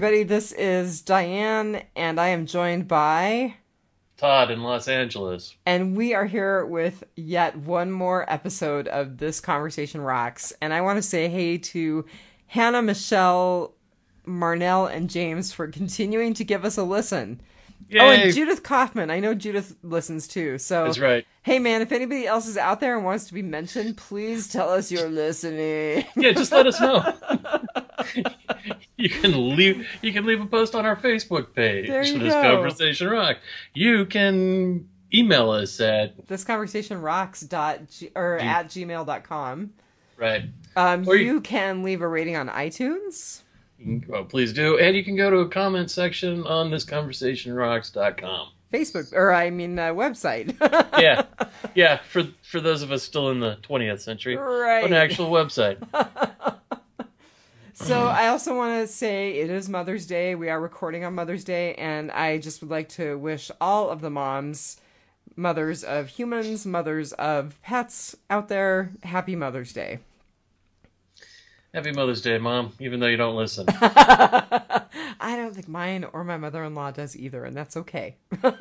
everybody. This is Diane, and I am joined by... Todd in Los Angeles. And we are here with yet one more episode of This Conversation Rocks. And I want to say hey to Hannah, Michelle, Marnell, and James for continuing to give us a listen. Yay. Oh, and Judith Kaufman. I know Judith listens too. So that's right. Hey, man, if anybody else is out there and wants to be mentioned, please tell us you're listening. Yeah, just let us know. You can leave a post on our Facebook page. There you This go. Conversation Rock. You can email us at thisconversationrocks at gmail.com. right. Or you can leave a rating on iTunes. Well, please do. And you can go to a comment section on thisconversationrocks.com. Facebook, website. Yeah. For those of us still in the 20th century, Right. an actual website. So I also want to say it is Mother's Day. We are recording on Mother's Day, and I just would like to wish all of the moms, mothers of humans, mothers of pets out there, happy Mother's Day. Happy Mother's Day, Mom, even though you don't listen. I don't think mine or my mother-in-law does either, and that's okay.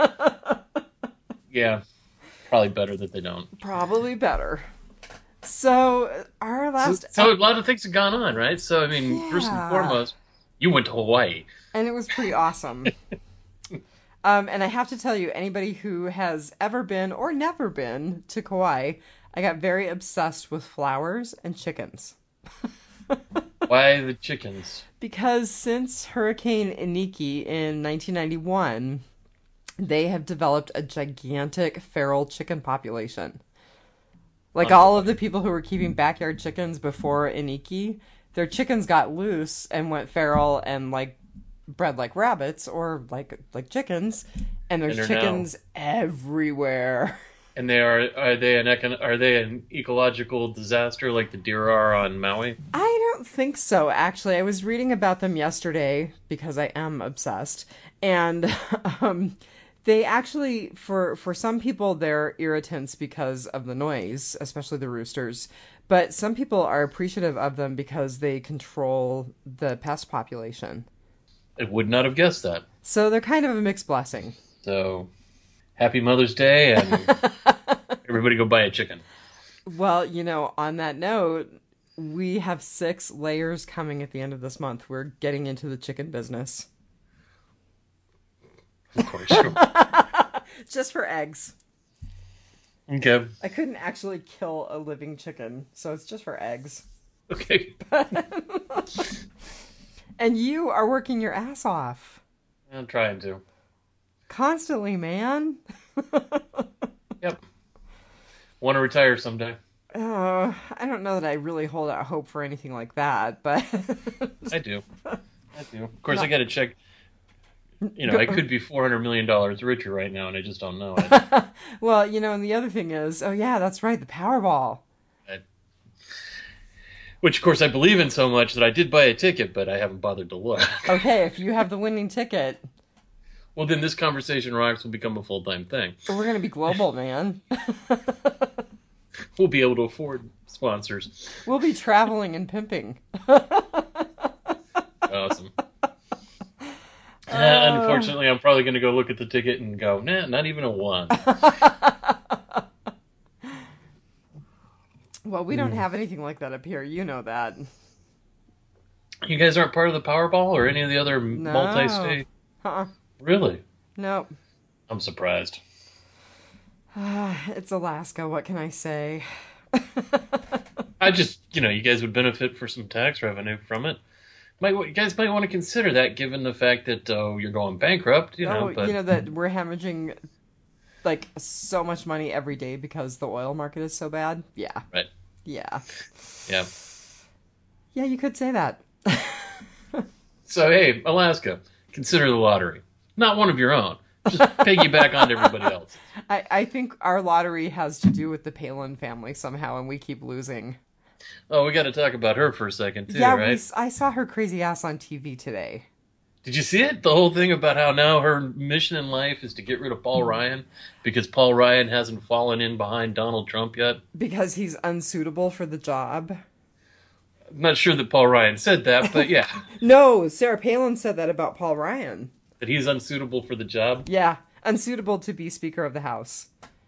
Yeah, probably better that they don't. Probably better. So, our last... So a lot of things have gone on, right? So, I mean, First and foremost, you went to Hawaii. And it was pretty awesome. And I have to tell you, anybody who has ever been or never been to Kauai, I got very obsessed with flowers and chickens. Why the chickens? Because since Hurricane Iniki in 1991, they have developed a gigantic feral chicken population. Like all of the people who were keeping backyard chickens before Iniki, their chickens got loose and went feral and like bred like rabbits or like chickens, and there's chickens everywhere. And are they an ecological disaster like the deer are on Maui? I don't think so, actually. I was reading about them yesterday because I am obsessed, and they actually, for some people, they're irritants because of the noise, especially the roosters. But some people are appreciative of them because they control the pest population. I would not have guessed that. So they're kind of a mixed blessing. So, happy Mother's Day, and everybody go buy a chicken. Well, on that note, we have 6 layers coming at the end of this month. We're getting into the chicken business. Of course. Just for eggs. Okay. I couldn't actually kill a living chicken, so it's just for eggs. Okay. And you are working your ass off. I'm trying to. Constantly, man. Yep. Want to retire someday. I don't know that I really hold out hope for anything like that, but... I do. Of course, I got to check... I could be $400 million richer right now, and I just don't know it. Well, and the other thing is, oh yeah, that's right, the Powerball. Which, of course, I believe in so much that I did buy a ticket, but I haven't bothered to look. Okay, if you have the winning ticket... Well, then This Conversation Rocks will become a full-time thing. We're going to be global, man. We'll be able to afford sponsors. We'll be traveling and pimping. Awesome. Unfortunately, I'm probably going to go look at the ticket and go, nah, not even a 1. Well, we don't have anything like that up here. You know that. You guys aren't part of the Powerball or any of the other multi-state? Really? Nope. I'm surprised. It's Alaska. What can I say? I just, you guys would benefit for some tax revenue from it. You guys might want to consider that, given the fact that you're going bankrupt. But... that we're hemorrhaging like so much money every day because the oil market is so bad. Yeah. Right. Yeah. Yeah. Yeah, you could say that. So hey, Alaska, consider the lottery. Not one of your own. Just piggyback onto everybody else. I think our lottery has to do with the Palin family somehow, and we keep losing. Oh, we got to talk about her for a second, too, yeah, right? I saw her crazy ass on TV today. Did you see it? The whole thing about how now her mission in life is to get rid of Paul Ryan because Paul Ryan hasn't fallen in behind Donald Trump yet? Because he's unsuitable for the job? I'm not sure that Paul Ryan said that, but yeah, No, Sarah Palin said that about Paul Ryan. that he's unsuitable for the job. Yeah, unsuitable to be Speaker of the House.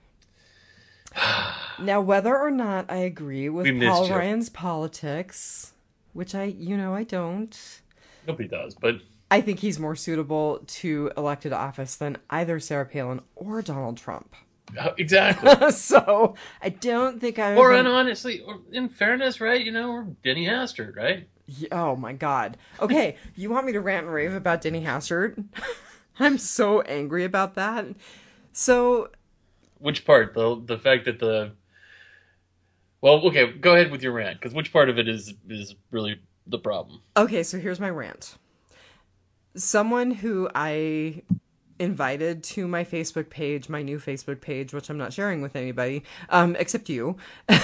Now, whether or not I agree with Paul Ryan's politics, which I don't. Nobody does, but I think he's more suitable to elected office than either Sarah Palin or Donald Trump. exactly. So I don't think I. Or honestly, in fairness, right? Or Denny Hastert, right? Oh my God. Okay, you want me to rant and rave about Denny Hastert? I'm so angry about that. So. Which part? The fact that Well, okay, go ahead with your rant, because which part of it is really the problem? Okay, so here's my rant. Someone who I invited to my Facebook page, my new Facebook page, which I'm not sharing with anybody, except you,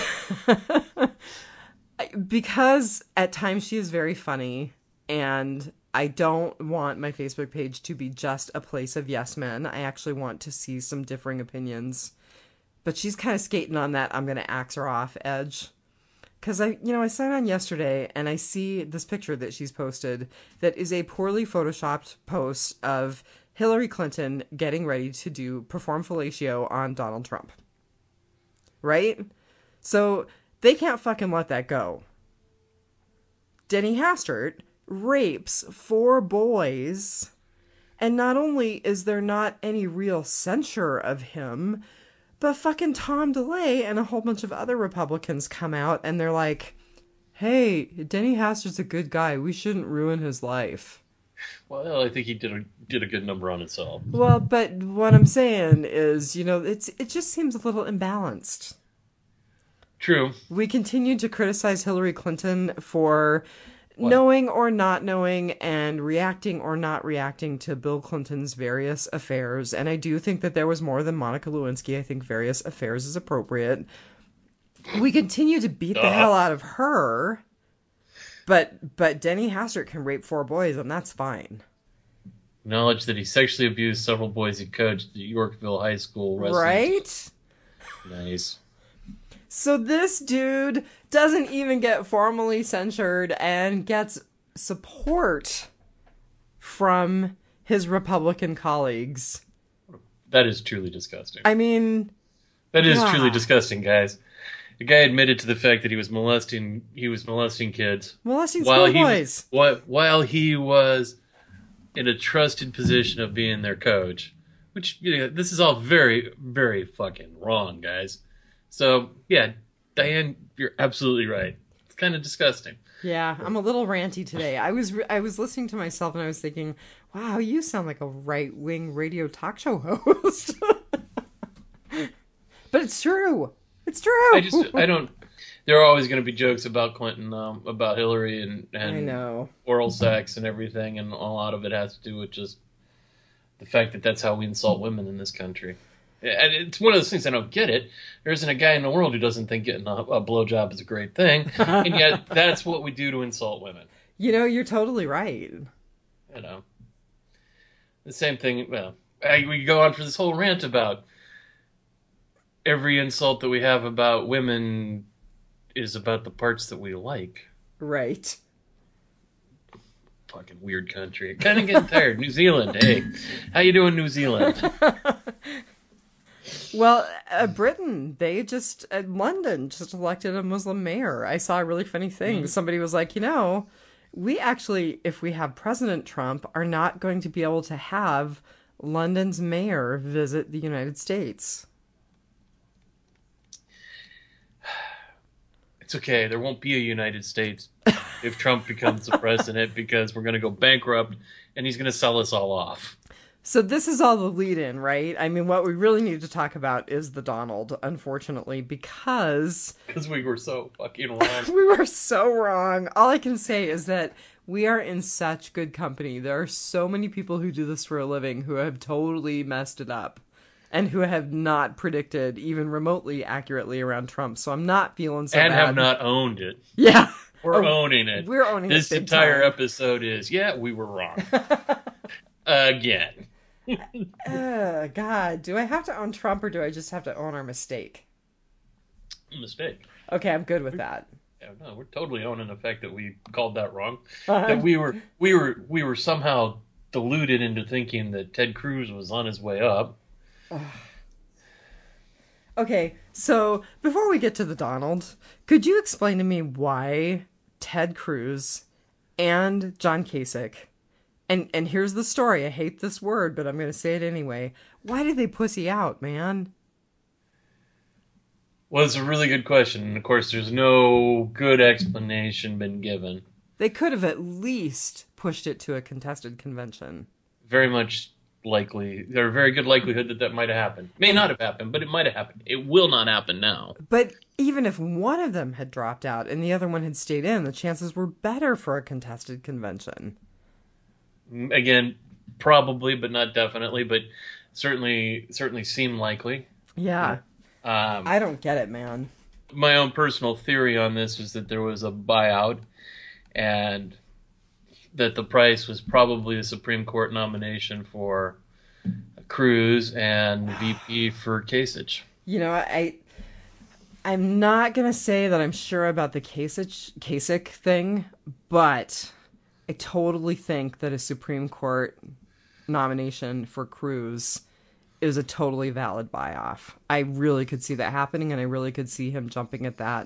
because at times she is very funny, and I don't want my Facebook page to be just a place of yes men. I actually want to see some differing opinions. But she's kind of skating on that I'm going to axe her off edge. Because I signed on yesterday and I see this picture that she's posted that is a poorly photoshopped post of Hillary Clinton getting ready to perform fellatio on Donald Trump. Right? So they can't fucking let that go. Denny Hastert rapes 4 boys, and not only is there not any real censure of him, but fucking Tom DeLay and a whole bunch of other Republicans come out and they're like, hey, Denny Hastert's a good guy. We shouldn't ruin his life. Well, I think he did a good number on himself. Well, but what I'm saying is, it just seems a little imbalanced. True. We continue to criticize Hillary Clinton for knowing or not knowing and reacting or not reacting to Bill Clinton's various affairs. And I do think that there was more than Monica Lewinsky. I think various affairs is appropriate. We continue to beat the hell out of her. But Denny Hastert can rape 4 boys, and that's fine. Acknowledge that he sexually abused several boys he coached at Yorkville High School wrestling. Right? Nice. So this dude doesn't even get formally censured and gets support from his Republican colleagues. That is truly disgusting. I mean... That is truly disgusting, guys. The guy admitted to the fact that he was molesting kids. Molesting schoolboys. While he was in a trusted position of being their coach. Which, this is all very, very fucking wrong, guys. So, yeah, Diane, you're absolutely right. It's kind of disgusting. Yeah, I'm a little ranty today. I was listening to myself and I was thinking, wow, you sound like a right-wing radio talk show host. But it's true. It's true. I don't... There are always going to be jokes about Clinton, about Hillary and I know. Oral sex and everything, and a lot of it has to do with just the fact that that's how we insult women in this country. And it's one of those things I don't get it. There isn't a guy in the world who doesn't think getting a blowjob is a great thing, and yet that's what we do to insult women. You're totally right. The same thing, well, we go on for this whole rant about every insult that we have about women is about the parts that we like. Right. Fucking weird country. Kind of getting tired. New Zealand, hey. How you doing, New Zealand? Well, Britain, London just elected a Muslim mayor. I saw a really funny thing. Mm-hmm. Somebody was like, we actually, if we have President Trump, are not going to be able to have London's mayor visit the United States. It's okay. There won't be a United States if Trump becomes the president because we're going to go bankrupt and he's going to sell us all off. So this is all the lead-in, right? I mean, what we really need to talk about is the Donald, unfortunately, because we were so fucking wrong. We were so wrong. All I can say is that we are in such good company. There are so many people who do this for a living who have totally messed it up and who have not predicted even remotely accurately around Trump. So I'm not feeling so bad. And have not owned it. Yeah. We're owning it. We're owning it. This entire episode is, we were wrong. Again. God, do I have to own Trump or do I just have to own our mistake? Mistake. Okay, I'm good with that. Yeah, no, we're totally owning the fact that we called that wrong. Uh, That we were somehow deluded into thinking that Ted Cruz was on his way up. okay, so before we get to the Donald, could you explain to me why Ted Cruz and John Kasich, and here's the story. I hate this word, but I'm going to say it anyway. Why did they pussy out, man? Well, it's a really good question, and of course, there's no good explanation been given. They could have at least pushed it to a contested convention. Very much likely, there's a very good likelihood that that might have happened. May not have happened, but it might have happened. It will not happen now. But even if one of them had dropped out and the other one had stayed in, the chances were better for a contested convention. Again, probably, but not definitely, but certainly seem likely. Yeah. I don't get it, man. My own personal theory on this is that there was a buyout and that the price was probably a Supreme Court nomination for Cruz and VP for Kasich. You know, I'm not gonna say that I'm sure about the Kasich thing, but I totally think that a Supreme Court nomination for Cruz is a totally valid buy-off. I really could see that happening, and I really could see him jumping at that.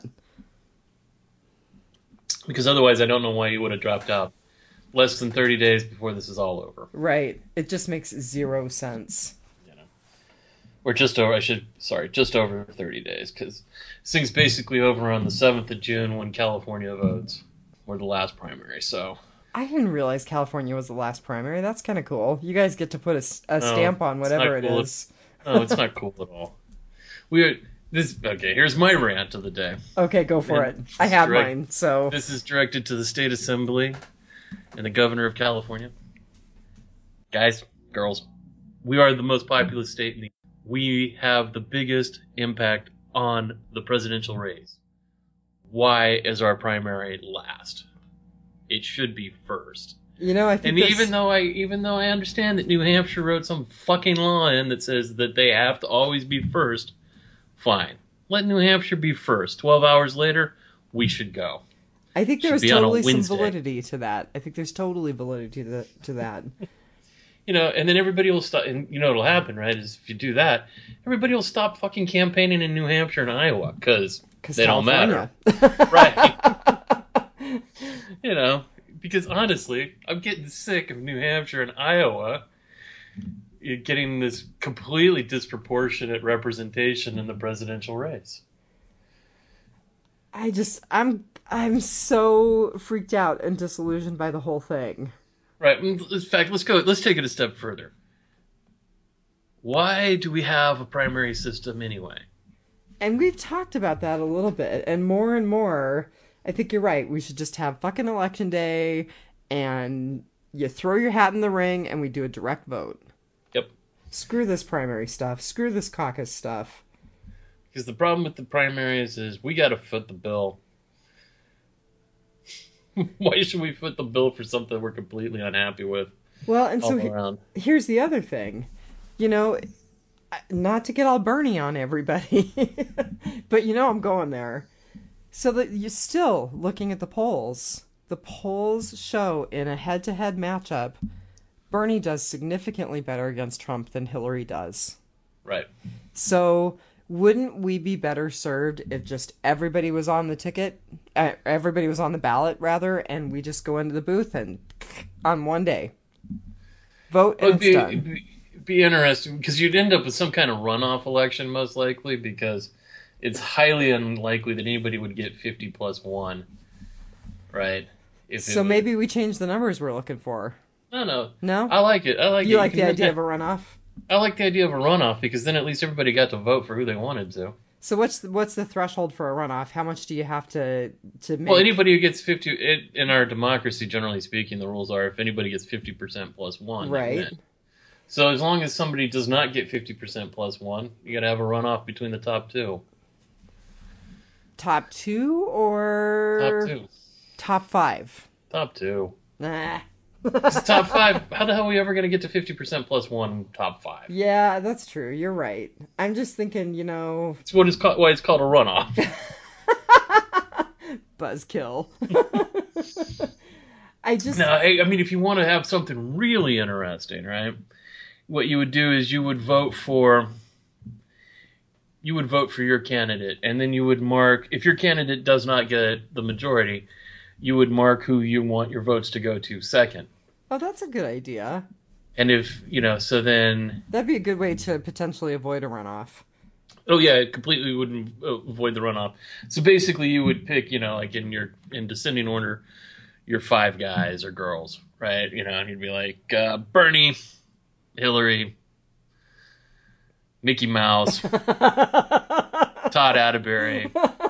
Because otherwise, I don't know why he would have dropped out less than 30 days before this is all over. Right. It just makes zero sense. Or just over, just over 30 days, because this thing's basically over on the 7th of June when California votes, or the last primary, so... I didn't realize California was the last primary. That's kind of cool. You guys get to put a stamp on whatever it is. No, it's not cool at all. Okay, here's my rant of the day. Okay, go for it. I have mine, so... This is directed to the State Assembly and the Governor of California. Guys, girls, we are the most populous state in the... We have the biggest impact on the presidential race. Why is our primary last? It should be first. You know, I think and even though I understand that New Hampshire wrote some fucking law in that says that they have to always be first, fine. Let New Hampshire be first. 12 hours later, we should go. I think there's totally some validity to that. I think there's totally validity to that. You know, and then everybody will stop, and you know what'll happen, right, is if you do that, everybody will stop fucking campaigning in New Hampshire and Iowa, because they California. don't matter. Right. You know, because honestly, I'm getting sick of New Hampshire and Iowa getting this completely disproportionate representation in the presidential race. I'm so freaked out and disillusioned by the whole thing. Right. In fact, let's take it a step further. Why do we have a primary system anyway? And we've talked about that a little bit, and more, I think you're right. We should just have fucking election day, and you throw your hat in the ring, and we do a direct vote. Yep. Screw this primary stuff. Screw this caucus stuff. Because the problem with the primaries is we got to foot the bill. Why should we foot the bill for something we're completely unhappy with? Well, and so here's the other thing. You know, not to get all Bernie on everybody, but you know I'm going there. So that you're still looking at the polls. The polls show in a head-to-head matchup, Bernie does significantly better against Trump than Hillary does. Right. So wouldn't we be better served if just everybody was on the ticket, everybody was on the ballot, rather, and we just go into the booth and on one day vote and it's done? It'd be interesting, because you'd end up with some kind of runoff election, most likely, because it's highly unlikely that anybody would get 50 plus 1, right? Maybe we change the numbers we're looking for. No. No? I like it. You like the idea of a runoff? I like the idea of a runoff, because then at least everybody got to vote for who they wanted to. So what's the threshold for a runoff? How much do you have to make? Well, anybody who gets 50... in our democracy, generally speaking, the rules are if anybody gets 50% plus 1, right. They win. So as long as somebody does not get 50% plus 1, you got to have a runoff between the top two. Top 2 or... Top 2. Top 5? Top 2. Nah. It's top 5. How the hell are we ever going to get to 50% plus 1 top 5? Yeah, that's true. You're right. I'm just thinking, you know... It's why it's called a runoff. Buzzkill. I just... Now, I mean, if you want to have something really interesting, right? What you would do is you would vote for your candidate, and then you would mark, if your candidate does not get the majority, you would mark who you want your votes to go to second. Oh, that's a good idea. And if, so then... That'd be a good way to potentially avoid a runoff. Oh, yeah, it completely wouldn't avoid the runoff. So basically you would pick, like in descending order, your 5 guys or girls, right? And you'd be like, Bernie, Hillary, Mickey Mouse, Todd Atterbury,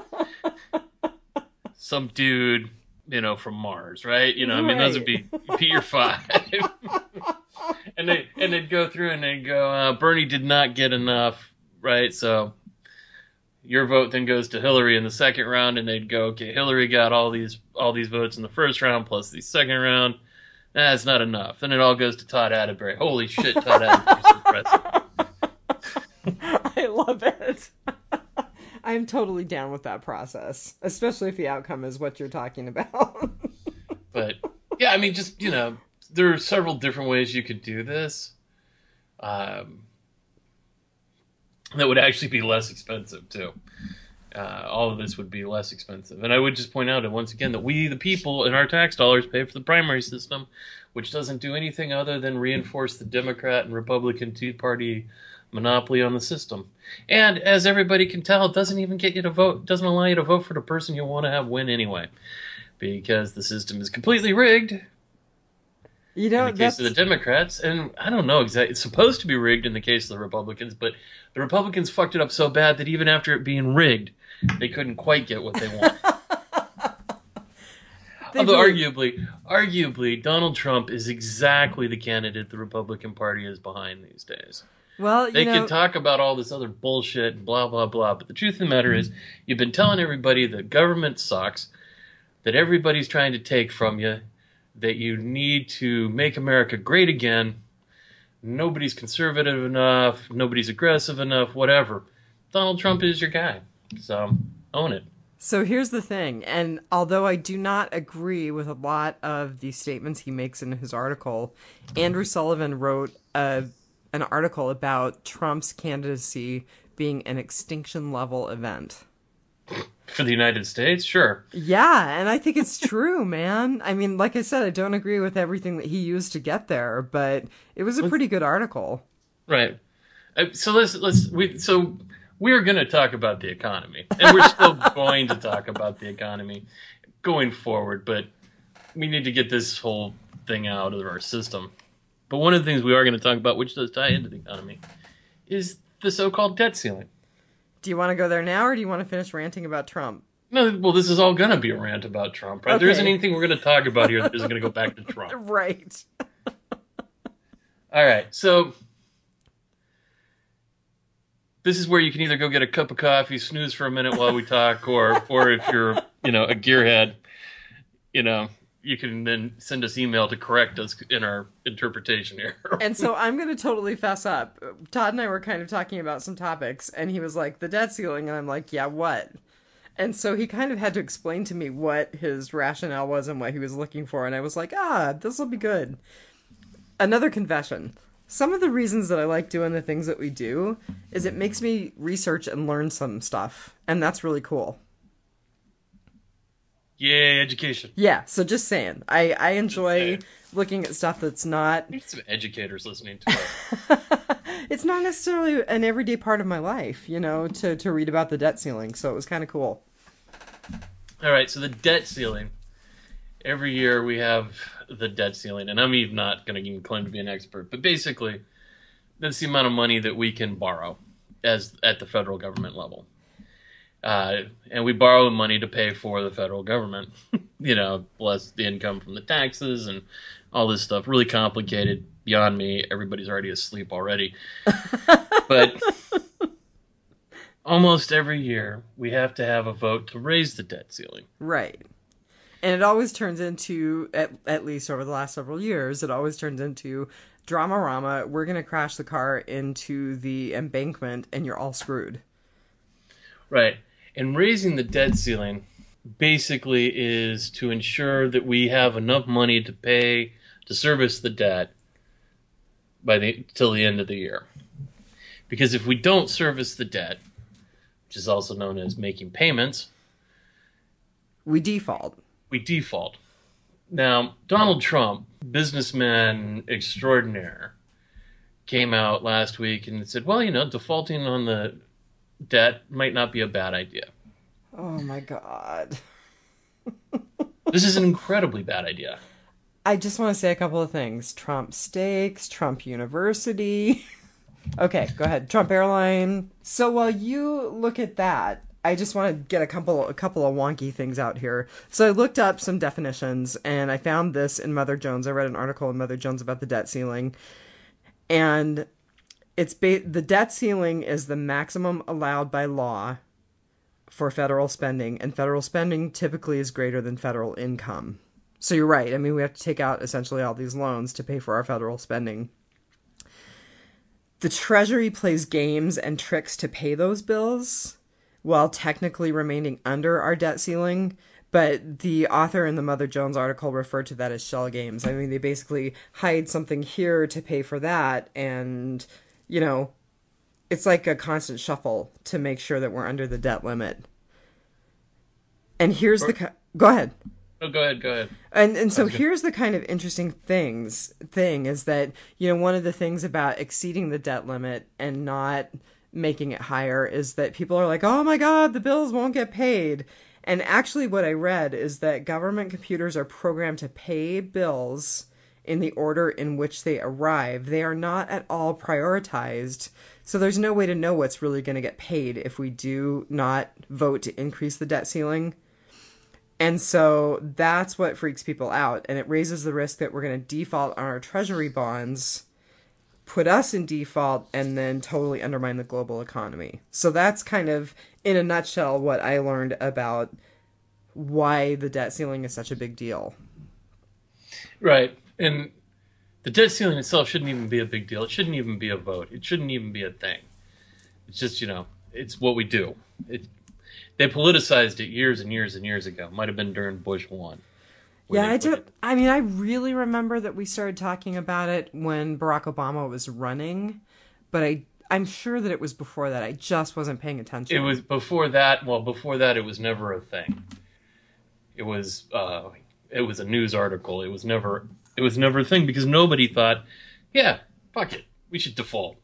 some dude, from Mars, right? I mean, those would be your 5. and they'd go through and they'd go, Bernie did not get enough, right? So your vote then goes to Hillary in the second round, and they'd go, okay, Hillary got all these votes in the first round plus the second round. That's not enough. Then it all goes to Todd Atterbury. Holy shit, Todd Atterbury's impressive. I love it. I'm totally down with that process, especially if the outcome is what you're talking about. But yeah, I mean, just there are several different ways you could do this. That would actually be less expensive too. All of this would be less expensive. And I would just point out that once again that we, the people, in our tax dollars pay for the primary system, which doesn't do anything other than reinforce the Democrat and Republican Tea Party monopoly on the system. And as everybody can tell, it doesn't even get you to vote, doesn't allow you to vote for the person you want to have win anyway. Because the system is completely rigged. In the case of the Democrats, and I don't know exactly, it's supposed to be rigged in the case of the Republicans, but the Republicans fucked it up so bad that even after it being rigged, they couldn't quite get what they want. Although arguably, Donald Trump is exactly the candidate the Republican Party is behind these days. Well, they can talk about all this other bullshit and blah, blah, blah, but the truth of the matter is, you've been telling everybody that government sucks, that everybody's trying to take from you, that you need to make America great again. Nobody's conservative enough. Nobody's aggressive enough, whatever. Donald Trump is your guy. So, own it. So here's the thing. And although I do not agree with a lot of the statements he makes in his article, Andrew Sullivan wrote an article about Trump's candidacy being an extinction level event. For the United States? Sure. Yeah, and I think it's true, man. I mean, like I said, I don't agree with everything that he used to get there, but it was a pretty good article. Right. So we're going to talk about the economy, and we're still going to talk about the economy going forward, but we need to get this whole thing out of our system. But one of the things we are going to talk about, which does tie into the economy, is the so-called debt ceiling. Do you want to go there now, or do you want to finish ranting about Trump? No, well, this is all going to be a rant about Trump, right? Okay. There isn't anything we're going to talk about here that isn't going to go back to Trump. Right. All right, so this is where you can either go get a cup of coffee, snooze for a minute while we talk, or if you're, a gearhead, you can then send us email to correct us in our interpretation here. And so I'm going to totally fess up. Todd and I were kind of talking about some topics, and he was like, the debt ceiling, and I'm like, yeah, what? And so he kind of had to explain to me what his rationale was and what he was looking for, and I was like, this will be good. Another confession. Some of the reasons that I like doing the things that we do is it makes me research and learn some stuff, and that's really cool. Yay, education. Yeah, so just saying. I enjoy looking at stuff that's not... There's some educators listening to it. It's not necessarily an everyday part of my life, to read about the debt ceiling, so it was kind of cool. All right, so the debt ceiling. Every year we have the debt ceiling, and I'm even not going to even claim to be an expert, but basically that's the amount of money that we can borrow at the federal government level. And we borrow the money to pay for the federal government, plus the income from the taxes and all this stuff. Really complicated, beyond me. Everybody's already asleep already. But almost every year, we have to have a vote to raise the debt ceiling. Right. And it always turns into, at least over the last several years, it always turns into drama-rama. We're going to crash the car into the embankment and you're all screwed. Right. And raising the debt ceiling basically is to ensure that we have enough money to service the debt till the end of the year. Because if we don't service the debt, which is also known as making payments, we default. Now, Donald Trump, businessman extraordinaire, came out last week and said, well, defaulting on the debt might not be a bad idea. Oh my God. This is an incredibly bad idea. I just want to say a couple of things. Trump Steaks, Trump University. Okay, go ahead. Trump Airline. So while you look at that, I just want to get a couple of wonky things out here. So I looked up some definitions, and I found this in Mother Jones. I read an article in Mother Jones about the debt ceiling. And the debt ceiling is the maximum allowed by law for federal spending, and federal spending typically is greater than federal income. So you're right. I mean, we have to take out essentially all these loans to pay for our federal spending. The Treasury plays games and tricks to pay those bills while technically remaining under our debt ceiling. But the author in the Mother Jones article referred to that as shell games. I mean, they basically hide something here to pay for that. And, it's like a constant shuffle to make sure that we're under the debt limit. And here's go ahead. Oh, go ahead. And so here's the kind of interesting thing is that, one of the things about exceeding the debt limit and not making it higher is that people are like, oh my God, the bills won't get paid. And actually what I read is that government computers are programmed to pay bills in the order in which they arrive. They are not at all prioritized. So there's no way to know what's really going to get paid if we do not vote to increase the debt ceiling. And so that's what freaks people out. And it raises the risk that we're going to default on our treasury bonds, put us in default, and then totally undermine the global economy. So that's kind of, in a nutshell, what I learned about why the debt ceiling is such a big deal. Right. And the debt ceiling itself shouldn't even be a big deal. It shouldn't even be a vote. It shouldn't even be a thing. It's just, it's what we do. They politicized it years and years and years ago. Might have been during Bush 1. Yeah, I do. I mean, I really remember that we started talking about it when Barack Obama was running, but I'm sure that it was before that. I just wasn't paying attention. It was before that. Well, before that, it was never a thing. It was a news article. It was never a thing because nobody thought, yeah, fuck it, we should default.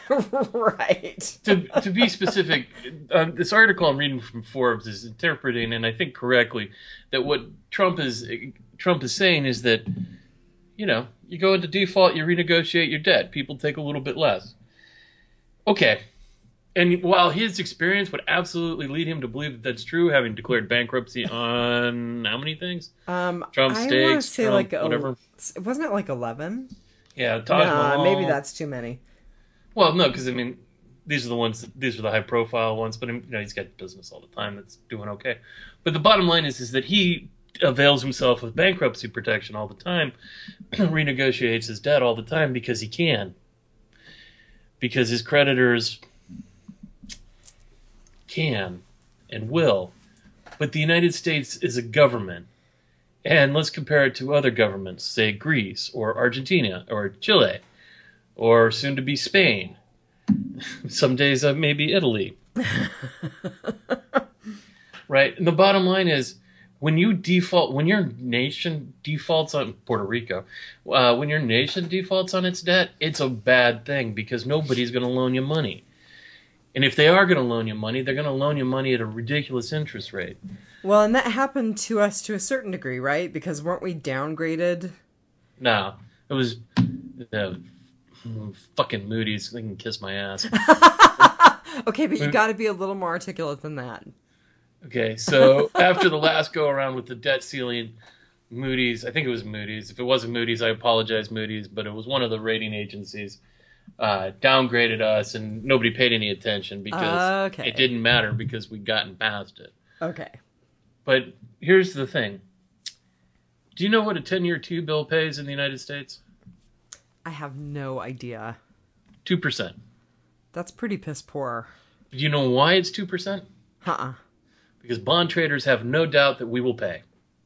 Right. To be specific, this article I'm reading from Forbes is interpreting, and I think correctly, that what Trump is saying is that, you go into default, you renegotiate your debt. People take a little bit less. Okay. And while his experience would absolutely lead him to believe that that's true, having declared bankruptcy on how many things? Trump Steaks, say Trump, whatever. Wasn't it like 11? Yeah, Taj Mahal. Maybe that's too many. Well, no, because these are the high profile ones, but he's got business all the time that's doing okay. But the bottom line is that he avails himself of bankruptcy protection all the time, renegotiates his debt all the time because he can. Because his creditors can and will. But the United States is a government. And let's compare it to other governments, say Greece or Argentina or Chile. Or soon to be Spain. Some days maybe Italy. Right? And the bottom line is, when your nation defaults on Puerto Rico, when your nation defaults on its debt, it's a bad thing because nobody's going to loan you money. And if they are going to loan you money, they're going to loan you money at a ridiculous interest rate. Well, and that happened to us to a certain degree, right? Because weren't we downgraded? No. It was... fucking Moody's, they can kiss my ass. Okay, but you got to be a little more articulate than that. Okay, so after the last go around with the debt ceiling, Moody's, I think it was Moody's. If it wasn't Moody's, I apologize, Moody's, but it was one of the rating agencies, downgraded us, and nobody paid any attention because it didn't matter because we'd gotten past it. Okay. But here's the thing. Do you know what a 10-year T-bill pays in the United States? I have no idea. 2%. That's pretty piss poor. Do you know why it's 2%? Uh-uh. because bond traders have no doubt that we will pay.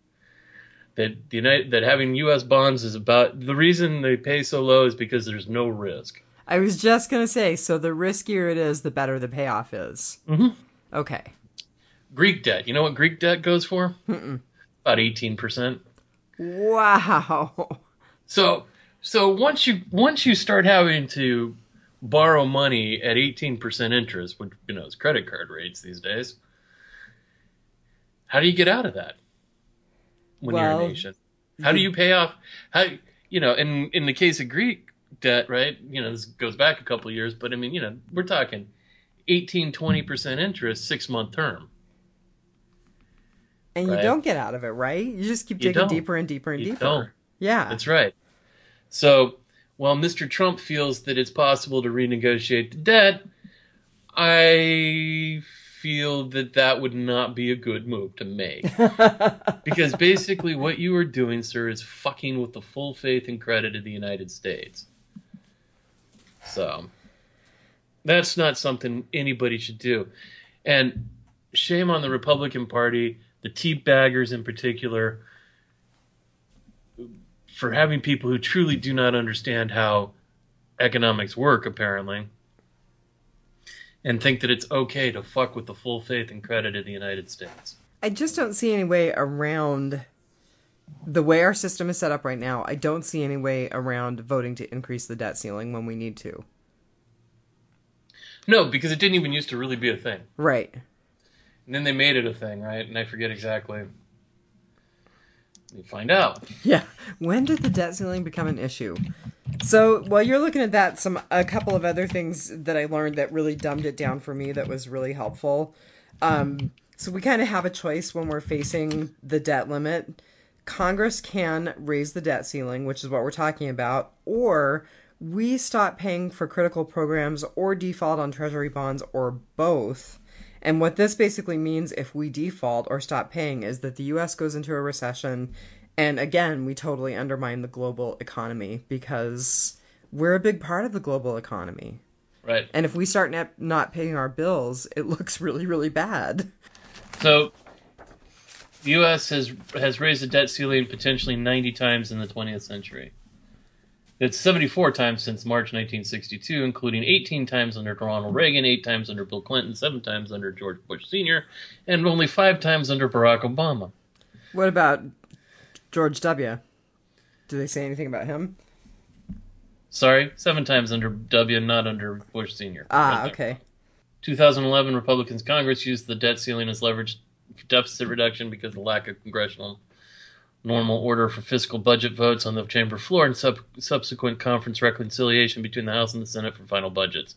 That having U.S. bonds is about the reason they pay so low is because there's no risk. I was just going to say, so the riskier it is, the better the payoff is. Mm-hmm. Okay. Greek debt. You know what Greek debt goes for? Mm-mm. About 18%. Wow. So once you start having to borrow money at 18% interest, which is credit card rates these days, how do you get out of that when you're a nation? How do you pay off? In the case of Greek debt, right? This goes back a couple of years, but I mean, we're talking 18-20% interest, 6-month term. And right? You don't get out of it, right? You just keep digging deeper and deeper and deeper. Don't. Yeah. That's right. So, while Mr. Trump feels that it's possible to renegotiate the debt, I feel that would not be a good move to make. Because basically what you are doing, sir, is fucking with the full faith and credit of the United States. So, that's not something anybody should do. And shame on the Republican Party, the teabaggers in particular, for having people who truly do not understand how economics work, apparently, and think that it's okay to fuck with the full faith and credit of the United States. I just don't see any way around the way our system is set up right now. I don't see any way around voting to increase the debt ceiling when we need to. No, because it didn't even used to really be a thing. Right. And then they made it a thing, right? And I forget exactly. You find out. Yeah. When did the debt ceiling become an issue? So while you're looking at that, a couple of other things that I learned that really dumbed it down for me that was really helpful. So we kind of have a choice when we're facing the debt limit. Congress can raise the debt ceiling, which is what we're talking about, or we stop paying for critical programs or default on treasury bonds or both. And what this basically means if we default or stop paying is that the U.S. goes into a recession. And again, we totally undermine the global economy because we're a big part of the global economy. Right. And if we start not paying our bills, it looks really, really bad. So the U.S. has raised the debt ceiling potentially 90 times in the 20th century. It's 74 times since March 1962, including 18 times under Ronald Reagan, 8 times under Bill Clinton, 7 times under George Bush Sr., and only 5 times under Barack Obama. What about George W.? Do they say anything about him? Sorry, 7 times under W, not under Bush Sr. Ah, okay. 2011, Republicans Congress used the debt ceiling as leverage for deficit reduction because of the lack of congressional normal order for fiscal budget votes on the chamber floor and subsequent conference reconciliation between the House and the Senate for final budgets.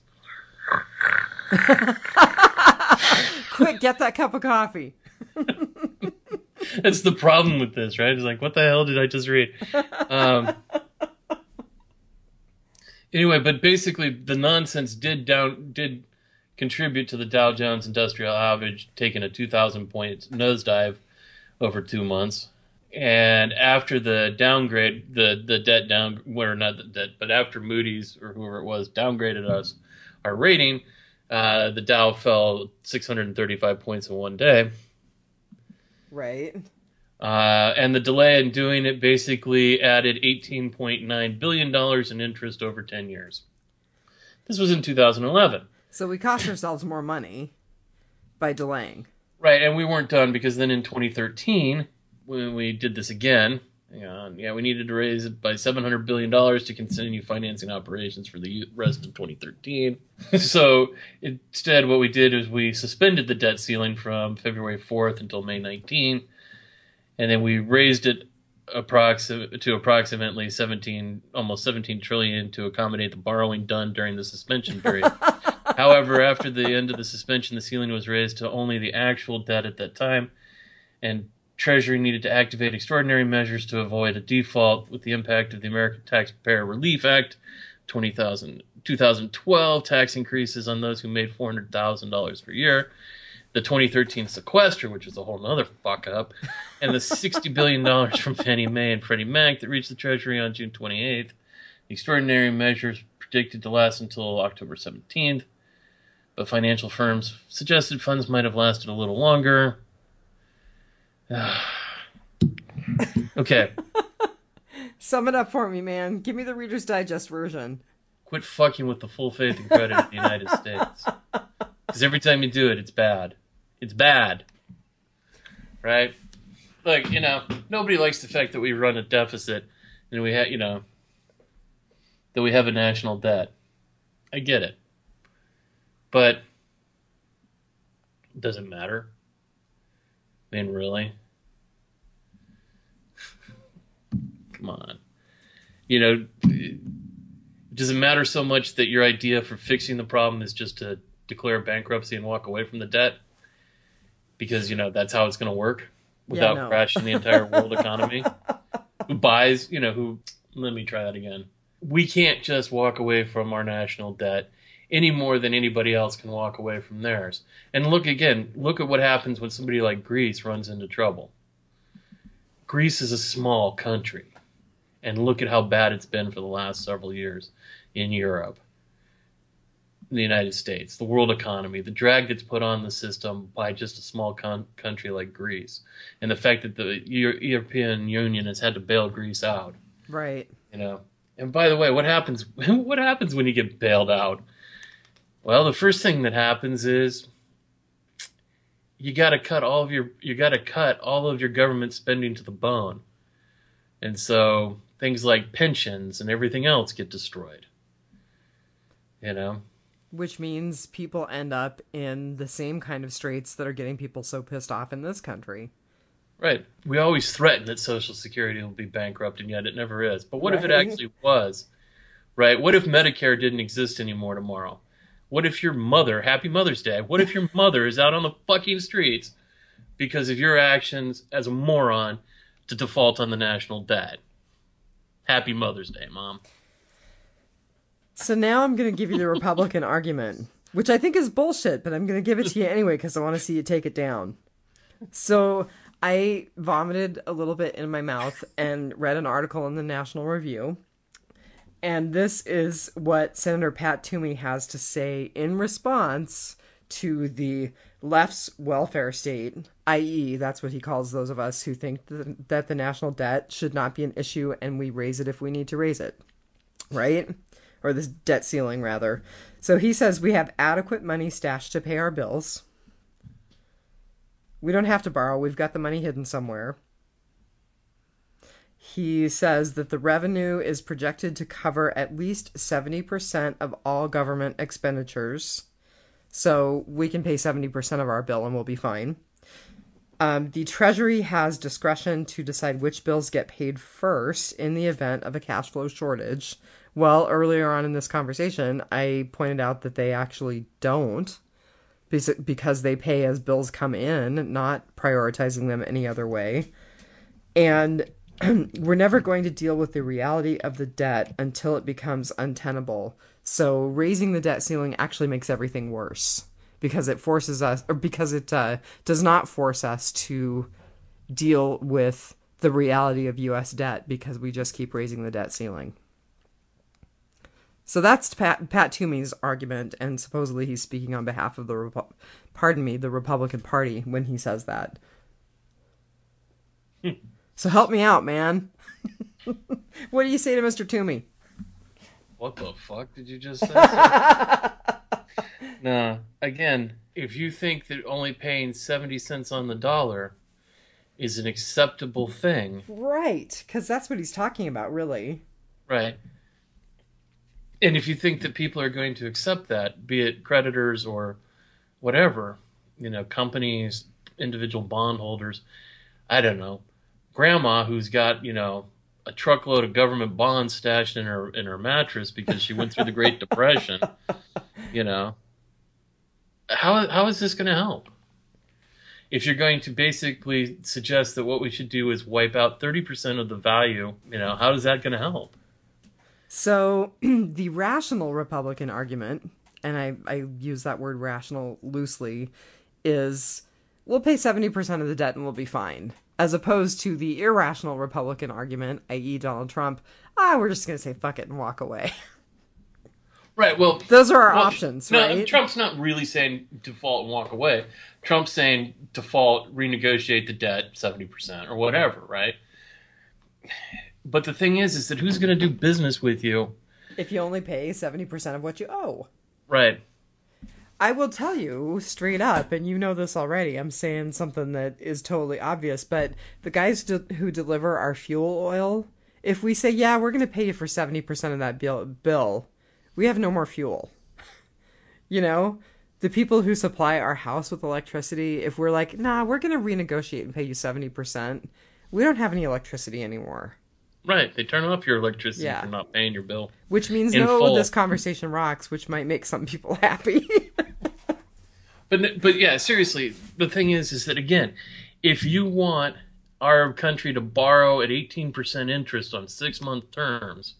Quick, get that cup of coffee. That's the problem with this, right? It's like, what the hell did I just read? Anyway, but basically the nonsense did contribute to the Dow Jones Industrial Average taking a 2,000 point nosedive over 2 months. And after the downgrade, the debt down, well, not the debt, but after Moody's or whoever it was downgraded us, our rating, the Dow fell 635 points in one day. Right. And the delay in doing it basically added $18.9 billion in interest over 10 years. This was in 2011. So we cost ourselves more money by delaying. Right, and we weren't done because then in 2013... when we did this again, we needed to raise it by $700 billion to continue financing operations for the rest of 2013. So instead, what we did is we suspended the debt ceiling from February 4th until May 19, and then we raised it to approximately almost 17 trillion to accommodate the borrowing done during the suspension period. However, after the end of the suspension, the ceiling was raised to only the actual debt at that time, and Treasury needed to activate extraordinary measures to avoid a default with the impact of the American Taxpayer Relief Act, 2012 tax increases on those who made $400,000 per year, the 2013 sequester, which is a whole other fuck up, and the $60 billion from Fannie Mae and Freddie Mac that reached the Treasury on June 28th. The extraordinary measures predicted to last until October 17th, but financial firms suggested funds might have lasted a little longer. Okay, Sum it up for me, man. Give me the Reader's Digest version. quit fucking with the full faith and credit of the United States. Because every time you do it, it's bad. It's bad. Right? Like, nobody likes the fact that we run a deficit and we have, that we have a national debt. I get it. But does it matter? I mean, really? Come on. Does it matter so much that your idea for fixing the problem is just to declare bankruptcy and walk away from the debt? Because, that's how it's going to work without crashing the entire world economy. Let me try that again. We can't just walk away from our national debt any more than anybody else can walk away from theirs. And look at what happens when somebody like Greece runs into trouble. Greece is a small country. And look at how bad it's been for the last several years in Europe, the United States, the world economy, the drag that's put on the system by just a small country like Greece. And the fact that the European Union has had to bail Greece out. Right. And by the way, what happens when you get bailed out? Well, the first thing that happens is you got to cut all of your government spending to the bone. And so things like pensions and everything else get destroyed. Which means people end up in the same kind of straits that are getting people so pissed off in this country. Right. We always threaten that Social Security will be bankrupt, and yet it never is. But what if it actually was? Right? What if Medicare didn't exist anymore tomorrow? What if your mother, Happy Mother's Day, what if your mother is out on the fucking streets because of your actions as a moron to default on the national debt? Happy Mother's Day, Mom. So now I'm going to give you the Republican argument, which I think is bullshit, but I'm going to give it to you anyway because I want to see you take it down. So I vomited a little bit in my mouth and read an article in the National Review. And this is what Senator Pat Toomey has to say in response to the left's welfare state, i.e., that's what he calls those of us who think that the national debt should not be an issue and we raise it if we need to raise it, right? Or this debt ceiling, rather. So he says we have adequate money stashed to pay our bills. We don't have to borrow. We've got the money hidden somewhere. He says that the revenue is projected to cover at least 70% of all government expenditures. So we can pay 70% of our bill and we'll be fine. The Treasury has discretion to decide which bills get paid first in the event of a cash flow shortage. Well, earlier on in this conversation, I pointed out that they actually don't because they pay as bills come in, not prioritizing them any other way. And we're never going to deal with the reality of the debt until it becomes untenable. So raising the debt ceiling actually makes everything worse because it forces us, or because it does not force us to deal with the reality of U.S. debt because we just keep raising the debt ceiling. So that's Pat Toomey's argument, and supposedly he's speaking on behalf of the Republican Party when he says that. So help me out, man. What do you say to Mr. Toomey? What the fuck did you just say? No. Again, if you think that only paying 70 cents on the dollar is an acceptable thing. Right, because that's what he's talking about, really. Right. And if you think that people are going to accept that, be it creditors or whatever, companies, individual bondholders, I don't know, grandma who's got, a truckload of government bonds stashed in her mattress because she went through the Great Depression, how is this going to help? If you're going to basically suggest that what we should do is wipe out 30% of the value, how is that going to help? So the rational Republican argument, and I use that word rational loosely, is we'll pay 70% of the debt and we'll be fine. As opposed to the irrational Republican argument, i.e. Donald Trump, we're just going to say fuck it and walk away. Right. Well, those are our options, no, right? Trump's not really saying default and walk away. Trump's saying default, renegotiate the debt 70% or whatever, right? But the thing is that who's going to do business with you if you only pay 70% of what you owe? Right. I will tell you straight up, and you know this already, I'm saying something that is totally obvious, but the guys who deliver our fuel oil, if we say, yeah, we're going to pay you for 70% of that bill, we have no more fuel. You know? The people who supply our house with electricity, if we're like, nah, we're going to renegotiate and pay you 70%, we don't have any electricity anymore. Right. They turn off your electricity for not paying your bill. Which means this conversation rocks, which might make some people happy. But yeah, seriously, the thing is that, again, if you want our country to borrow at 18% interest on 6-month terms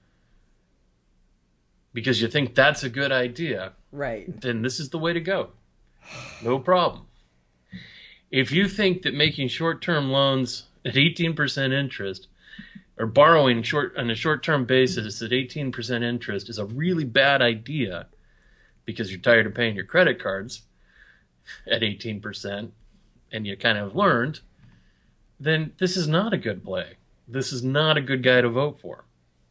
because you think that's a good idea, right? Then this is the way to go. No problem. If you think that making short-term loans at 18% interest or borrowing on a short-term basis at 18% interest is a really bad idea because you're tired of paying your credit cards at 18% and you kind of learned, then this is not a good play. This is not a good guy to vote for.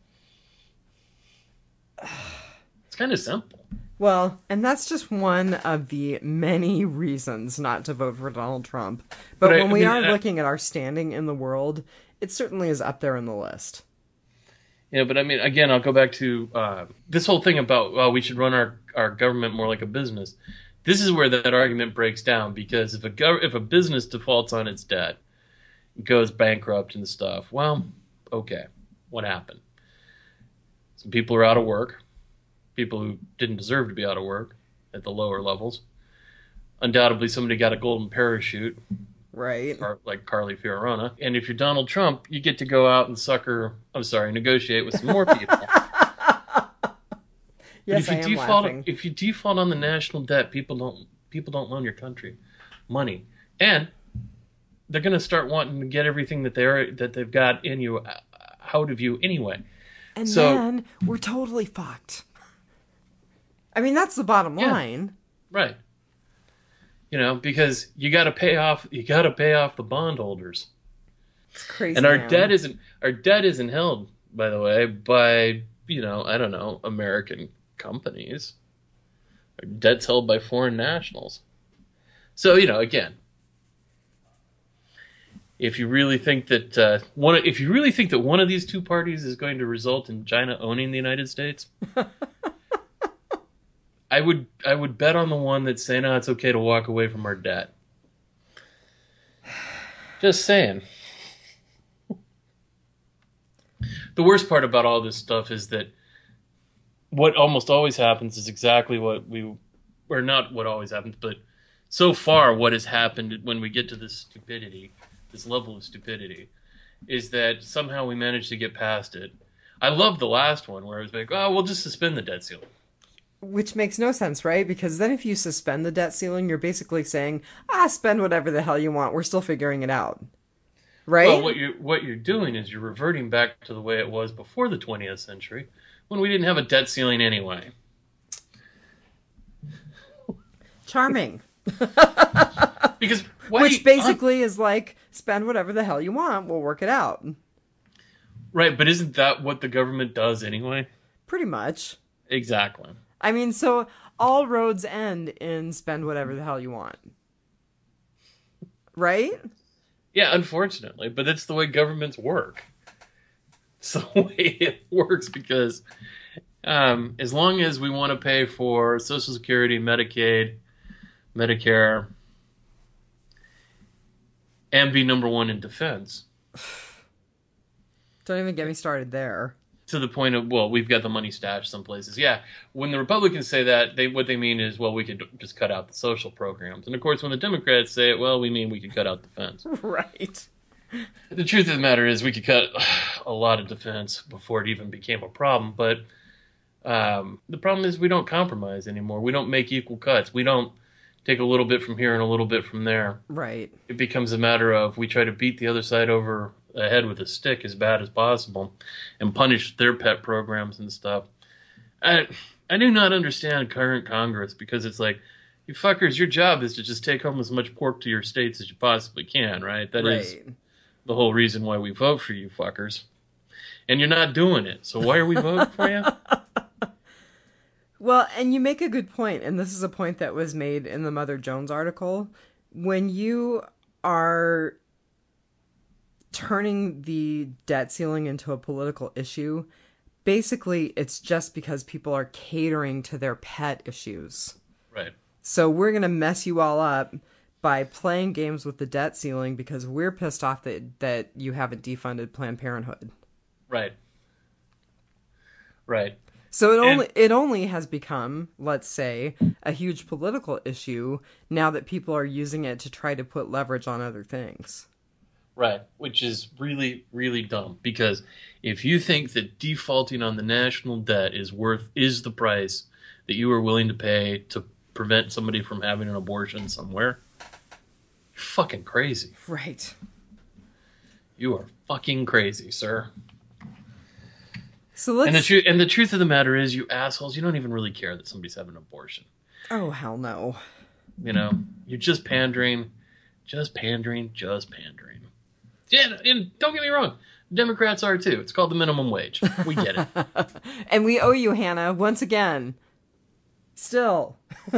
It's kind of simple. Well, and that's just one of the many reasons not to vote for Donald Trump. But when we are looking at our standing in the world, it certainly is up there in the list. Yeah, but I mean, again, I'll go back to this whole thing about we should run our government more like a business. This is where that argument breaks down, because if a business defaults on its debt, goes bankrupt and stuff, well, okay, what happened? Some people are out of work. People who didn't deserve to be out of work at the lower levels. Undoubtedly, somebody got a golden parachute. Right. Like Carly Fiorina. And if you're Donald Trump, you get to go out and negotiate with some more people. Yes, I am laughing. If you default on the national debt, people don't loan your country money. And they're going to start wanting to get everything that they've got in you out of you anyway. And then we're totally fucked. I mean, that's the bottom line. Right. You know, because you got to pay off the bondholders. It's crazy. And our debt isn't held, by the way, by, I don't know, American companies. Our debt's held by foreign nationals. So, again, if you really think that one of these two parties is going to result in China owning the United States, I would bet on the one that's saying, it's okay to walk away from our debt. Just saying. The worst part about all this stuff is that what almost always happens is exactly not what always happens, but so far what has happened when we get to this level of stupidity, is that somehow we managed to get past it. I love the last one where it was like, we'll just suspend the debt ceiling. Which makes no sense, right? Because then if you suspend the debt ceiling, you're basically saying, spend whatever the hell you want. We're still figuring it out. Right? Well, what you're doing is you're reverting back to the way it was before the 20th century, when we didn't have a debt ceiling anyway. Charming. Because which basically is like, spend whatever the hell you want. We'll work it out. Right, but isn't that what the government does anyway? Pretty much. Exactly. I mean, so all roads end in spend whatever the hell you want. Right? Yeah, unfortunately, but that's the way governments work. It's the way it works, because as long as we want to pay for Social Security, Medicaid, Medicare, and be number one in defense. Don't even get me started there. To the point of, we've got the money stashed some places. Yeah, when the Republicans say that, what they mean is, we could just cut out the social programs. And of course, when the Democrats say it, we mean we could cut out defense. Right. The truth of the matter is we could cut a lot of defense before it even became a problem. But the problem is we don't compromise anymore. We don't make equal cuts. We don't take a little bit from here and a little bit from there. Right. It becomes a matter of we try to beat the other side over the head with a stick as bad as possible and punish their pet programs and stuff. I I do not understand current Congress because it's like, you fuckers, your job is to just take home as much pork to your states as you possibly can, right? That is Right. the whole reason why we vote for you fuckers. And you're not doing it. So why are we voting for you? Well, and you make a good point, and this is a point that was made in the Mother Jones article. When you are turning the debt ceiling into a political issue, basically it's just because people are catering to their pet issues. Right. So we're going to mess you all up by playing games with the debt ceiling because we're pissed off that you haven't defunded Planned Parenthood. Right. Right. So it only has become, let's say, a huge political issue now that people are using it to try to put leverage on other things. Right, which is really, really dumb. Because if you think that defaulting on the national debt is the price that you are willing to pay to prevent somebody from having an abortion somewhere, you're fucking crazy. Right. You are fucking crazy, sir. So let's... And the truth of the matter is, you assholes, you don't even really care that somebody's having an abortion. Oh, hell no. You know, you're just pandering. Just pandering. Yeah, and don't get me wrong. Democrats are too. It's called the minimum wage. We get it. And we owe you, Hannah, once again. Still.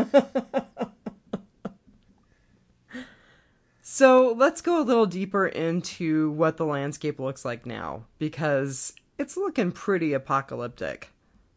So let's go a little deeper into what the landscape looks like now, because it's looking pretty apocalyptic.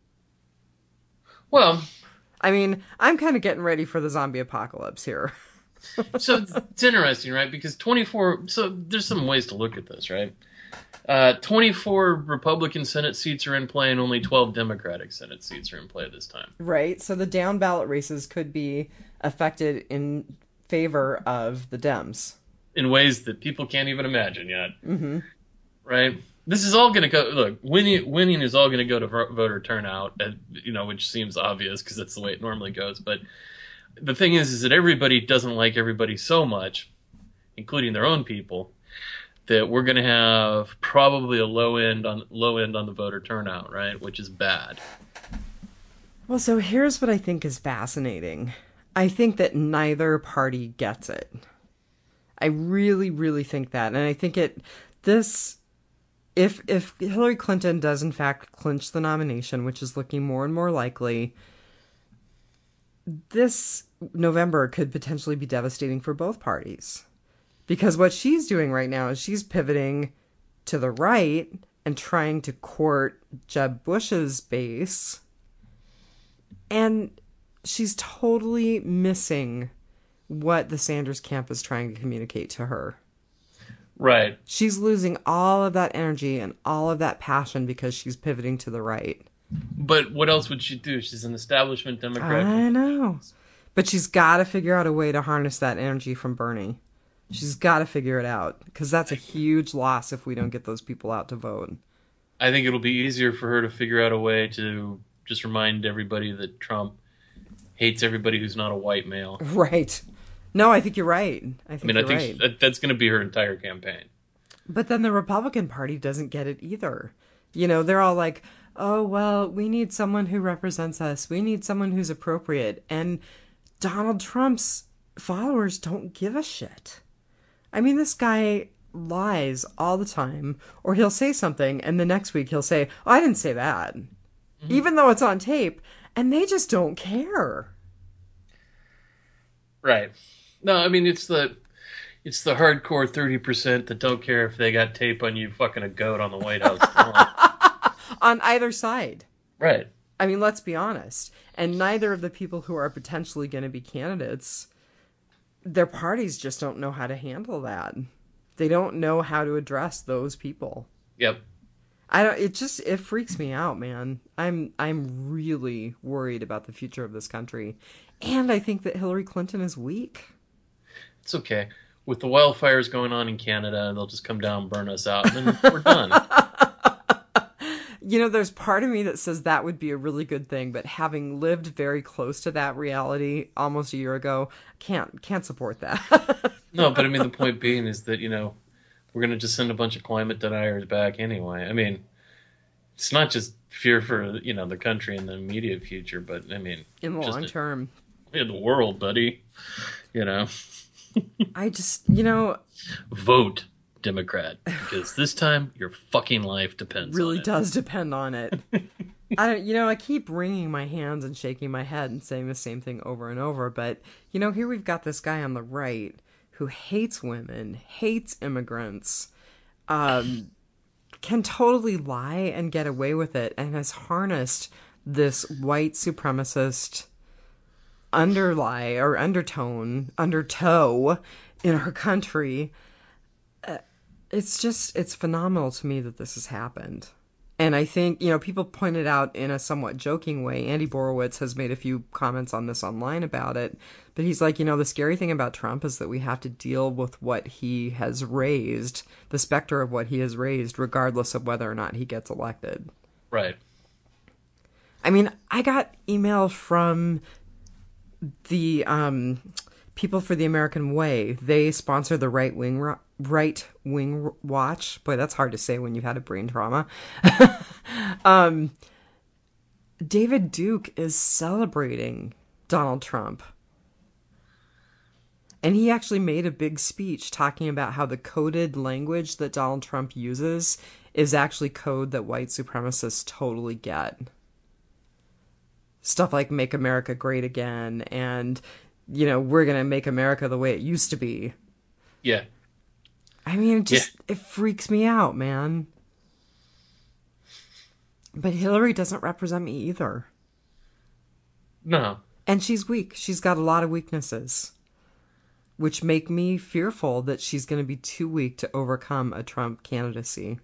Well, I mean, I'm kind of getting ready for the zombie apocalypse here. so it's interesting, right? Because 24... So there's some ways to look at this, right? 24 Republican Senate seats are in play and only 12 Democratic Senate seats are in play this time. Right, so the down ballot races could be affected in favor of the Dems. In ways that people can't even imagine yet. Mm-hmm. Right? This is all going to go... Look, winning is all going to go to voter turnout, which seems obvious because that's the way it normally goes. But the thing is that everybody doesn't like everybody so much, including their own people, that we're going to have probably a low end on the voter turnout, right? Which is bad. Well, so here's what I think is fascinating. I think that neither party gets it. I really, really think that. And I think if Hillary Clinton does in fact clinch the nomination, which is looking more and more likely, this November could potentially be devastating for both parties. Because what she's doing right now is she's pivoting to the right and trying to court Jeb Bush's base. And she's totally missing what the Sanders camp is trying to communicate to her. Right. She's losing all of that energy and all of that passion because she's pivoting to the right. But what else would she do? She's an establishment Democrat. I know. But she's got to figure out a way to harness that energy from Bernie. She's got to figure it out, because that's a huge loss if we don't get those people out to vote. I think it'll be easier for her to figure out a way to just remind everybody that Trump hates everybody who's not a white male. Right. No, I think you're right. I think that's going to be her entire campaign. But then the Republican Party doesn't get it either. You know, they're all like, oh, well, we need someone who represents us. We need someone who's appropriate. And Donald Trump's followers don't give a shit. I mean, this guy lies all the time, or he'll say something, and the next week he'll say, oh, I didn't say that. Mm-hmm. Even though it's on tape, and they just don't care. Right. No, I mean, it's the hardcore 30% that don't care if they got tape on you fucking a goat on the White House lawn. On either side. Right. I mean, let's be honest. And neither of the people who are potentially going to be candidates, their parties just don't know how to handle that. They don't know how to address those people. Yep. It freaks me out, man. I'm really worried about the future of this country. And I think that Hillary Clinton is weak. It's okay. With the wildfires going on in Canada, they'll just come down and burn us out, and then we're done. You know, there's part of me that says that would be a really good thing, but having lived very close to that reality almost a year ago, can't support that. No, but I mean, the point being is that, you know, we're going to just send a bunch of climate deniers back anyway. I mean, it's not just fear for the country in the immediate future, but I mean, In the just long term. in the world, buddy. You know, I just, vote Democrat because this time your fucking life depends on really it. does depend on it. I keep wringing my hands and shaking my head and saying the same thing over and over, but, here we've got this guy on the right who hates women, hates immigrants, can totally lie and get away with it, and has harnessed this white supremacist undertow in our country. It's phenomenal to me that this has happened. And I think, people pointed out in a somewhat joking way, Andy Borowitz has made a few comments on this online about it, but he's like, the scary thing about Trump is that we have to deal with what he has raised, the specter of what he has raised, regardless of whether or not he gets elected. Right. I mean, I got email from the People for the American Way. They sponsor the Right Wing Watch. Boy, that's hard to say when you've had a brain trauma. David Duke is celebrating Donald Trump. And he actually made a big speech talking about how the coded language that Donald Trump uses is actually code that white supremacists totally get. Stuff like "Make America Great Again" and, we're going to make America the way it used to be. Yeah. I mean, it freaks me out, man. But Hillary doesn't represent me either. No. And she's weak. She's got a lot of weaknesses, which make me fearful that she's going to be too weak to overcome a Trump candidacy.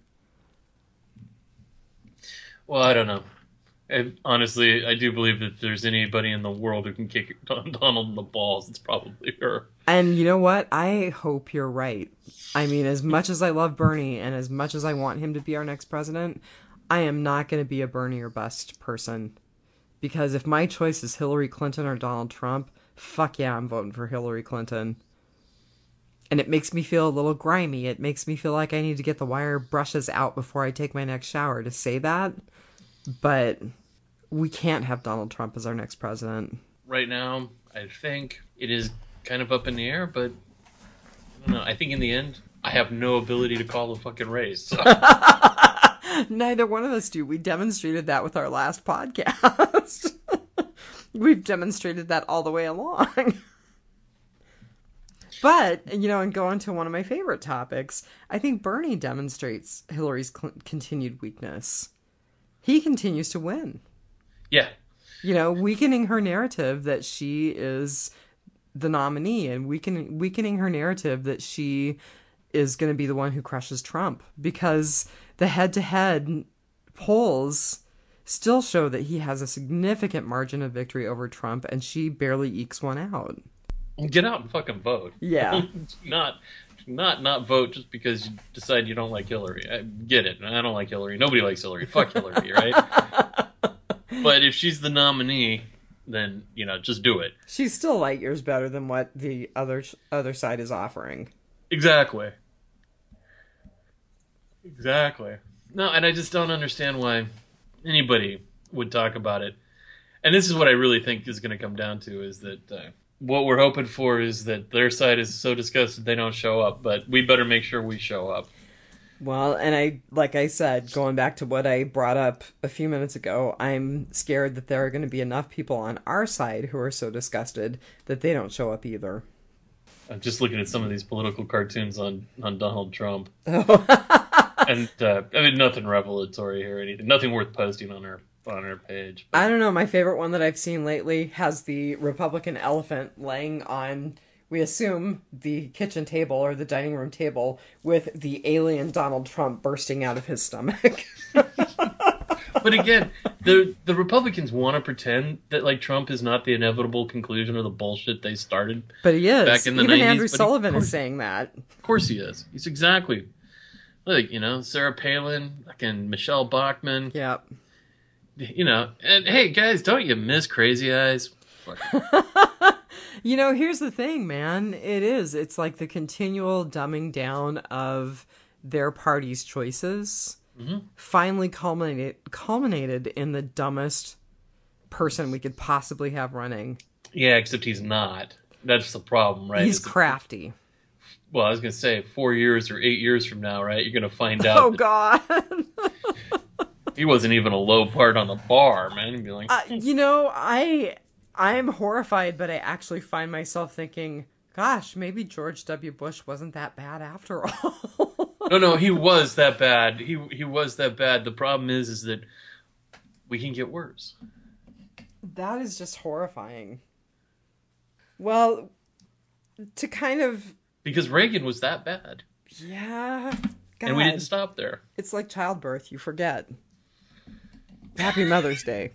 Well, I don't know. Honestly, I do believe that if there's anybody in the world who can kick Donald in the balls, it's probably her. And you know what? I hope you're right. I mean, as much as I love Bernie and as much as I want him to be our next president, I am not going to be a Bernie or bust person. Because if my choice is Hillary Clinton or Donald Trump, fuck yeah, I'm voting for Hillary Clinton. And it makes me feel a little grimy. It makes me feel like I need to get the wire brushes out before I take my next shower to say that. But we can't have Donald Trump as our next president. Right now, I think it is kind of up in the air, but I don't know. I think in the end, I have no ability to call the fucking race. So. Neither one of us do. We demonstrated that with our last podcast. We've demonstrated that all the way along. But, and going to one of my favorite topics, I think Bernie demonstrates Hillary's continued weakness. He continues to win. Yeah. Weakening her narrative that she is the nominee and weakening her narrative that she is going to be the one who crushes Trump, because the head-to-head polls still show that he has a significant margin of victory over Trump, and she barely ekes one out. Get out and fucking vote. Yeah. Not vote just because you decide you don't like Hillary. I get it. I don't like Hillary. Nobody likes Hillary. Fuck Hillary, right? But if she's the nominee, then, just do it. She's still light years better than what the other side is offering. Exactly. No, and I just don't understand why anybody would talk about it. And this is what I really think is going to come down to, is that what we're hoping for is that their side is so disgusted they don't show up, but we better make sure we show up. Well, and like I said, going back to what I brought up a few minutes ago, I'm scared that there are going to be enough people on our side who are so disgusted that they don't show up either. I'm just looking at some of these political cartoons on Donald Trump. Oh. And, nothing revelatory or anything. Nothing worth posting on our page. But I don't know. My favorite one that I've seen lately has the Republican elephant laying on, we assume, the kitchen table or the dining room table with the alien Donald Trump bursting out of his stomach. But again, the Republicans want to pretend that Trump is not the inevitable conclusion of the bullshit they started. But he is. Back in the Even 90s, Andrew Sullivan is saying that. Of course he is. He's exactly. Sarah Palin, fucking Michelle Bachmann. Yep. And hey, guys, don't you miss Crazy Eyes? Here's the thing, man. It's like the continual dumbing down of their party's choices finally culminated in the dumbest person we could possibly have running. Yeah, except he's not. That's the problem, right? He's crafty. Well, I was going to say 4 years or 8 years from now, right? You're going to find out. Oh, God. He wasn't even a low part on the bar, man. You'd be like, I'm horrified, but I actually find myself thinking, gosh, maybe George W. Bush wasn't that bad after all. No, he was that bad. He was that bad. The problem is that we can get worse. That is just horrifying. Well, to kind of... Because Reagan was that bad. Yeah. God. And we didn't stop there. It's like childbirth. You forget. Happy Mother's Day.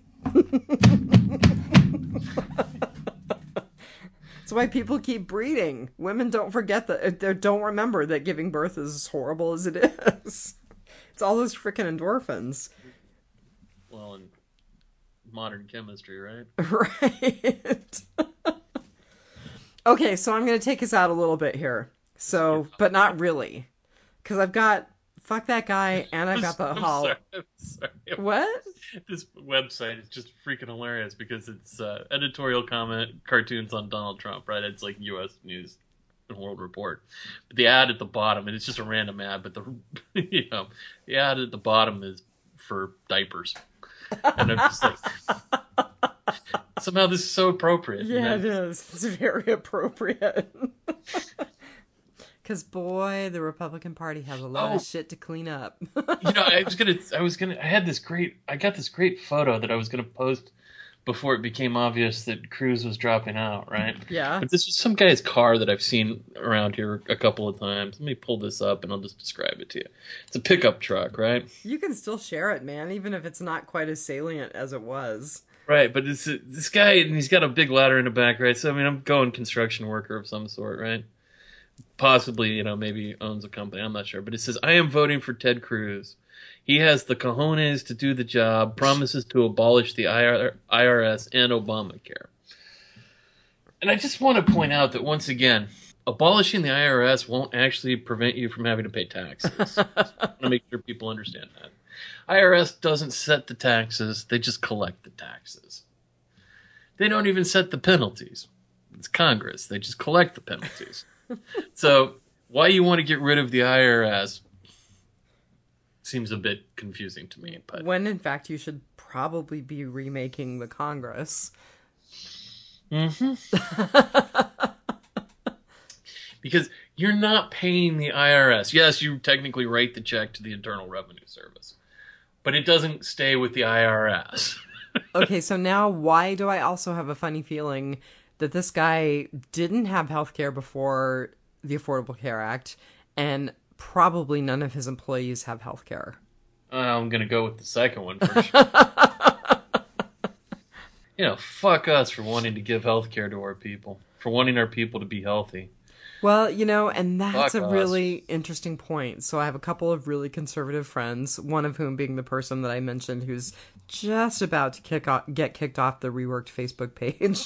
That's why people keep breeding. Women don't forget that. They don't remember that giving birth is as horrible as it is. It's all those freaking endorphins. Well, in modern chemistry, right? Right. Okay, so I'm going to take us out a little bit here. So, but not really. Because I've got fuck that guy and I've got the Hall. I'm sorry. What? This website is just freaking hilarious because it's editorial comment cartoons on Donald Trump, right? It's like U.S. News and World Report. But the ad at the bottom, and it's just a random ad, but the ad at the bottom is for diapers. And I'm just like, somehow this is so appropriate. Yeah, it is. It's very appropriate. Because boy, the Republican Party has a lot of shit to clean up. I got this great photo that I was gonna post before it became obvious that Cruz was dropping out, right? Yeah. But this is some guy's car that I've seen around here a couple of times. Let me pull this up and I'll just describe it to you. It's a pickup truck, right? You can still share it, man, even if it's not quite as salient as it was. Right, but it's this guy, and he's got a big ladder in the back, right? So, I mean, I'm going construction worker of some sort, right? Possibly, maybe owns a company. I'm not sure. But it says, I am voting for Ted Cruz. He has the cojones to do the job, promises to abolish the IRS and Obamacare. And I just want to point out that, once again, abolishing the IRS won't actually prevent you from having to pay taxes. I want to make sure people understand that. IRS doesn't set the taxes. They just collect the taxes. They don't even set the penalties. It's Congress. They just collect the penalties. So why you want to get rid of the IRS seems a bit confusing to me. But when in fact you should probably be remaking the Congress. Mm-hmm. Because you're not paying the IRS. Yes, you technically write the check to the Internal Revenue Service, but it doesn't stay with the IRS. Okay, so now why do I also have a funny feeling that this guy didn't have health care before the Affordable Care Act, and probably none of his employees have health care? I'm going to go with the second one for sure. Fuck us for wanting to give health care to our people, for wanting our people to be healthy. Well, and that's a really interesting point. So I have a couple of really conservative friends, one of whom being the person that I mentioned who's just about to get kicked off the Reworked Facebook page,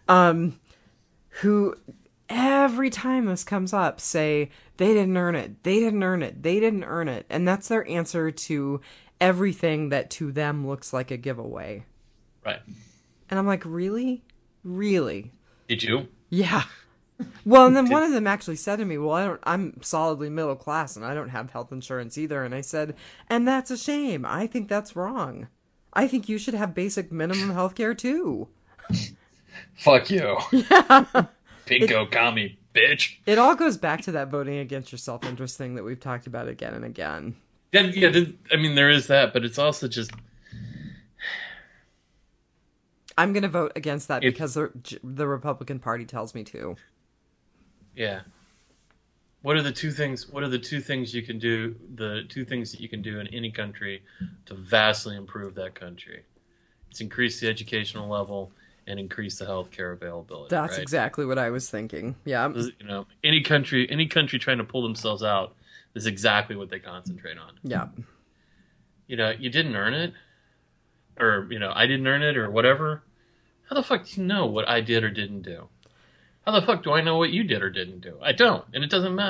who every time this comes up say, they didn't earn it, they didn't earn it, they didn't earn it. And that's their answer to everything that to them looks like a giveaway. Right. And I'm like, really? Really? Did you? Yeah. Well, and then one of them actually said to me, well, I'm solidly middle class and I don't have health insurance either. And I said, and that's a shame. I think that's wrong. I think you should have basic minimum health care too. Fuck you. Yeah. Pinko commie, bitch. It all goes back to that voting against your self-interest thing that we've talked about again and again. Yeah, I mean, there is that, but it's also just... I'm going to vote against that because the Republican Party tells me to. Yeah. What are the two things you can do? The two things that you can do in any country to vastly improve that country. It's increase the educational level and increase the healthcare availability. That's right? exactly what I was thinking. Yeah. Any country trying to pull themselves out is exactly what they concentrate on. Yeah. You didn't earn it, or I didn't earn it, or whatever. How the fuck do you know what I did or didn't do? How the fuck do I know what you did or didn't do? I don't, and it doesn't matter.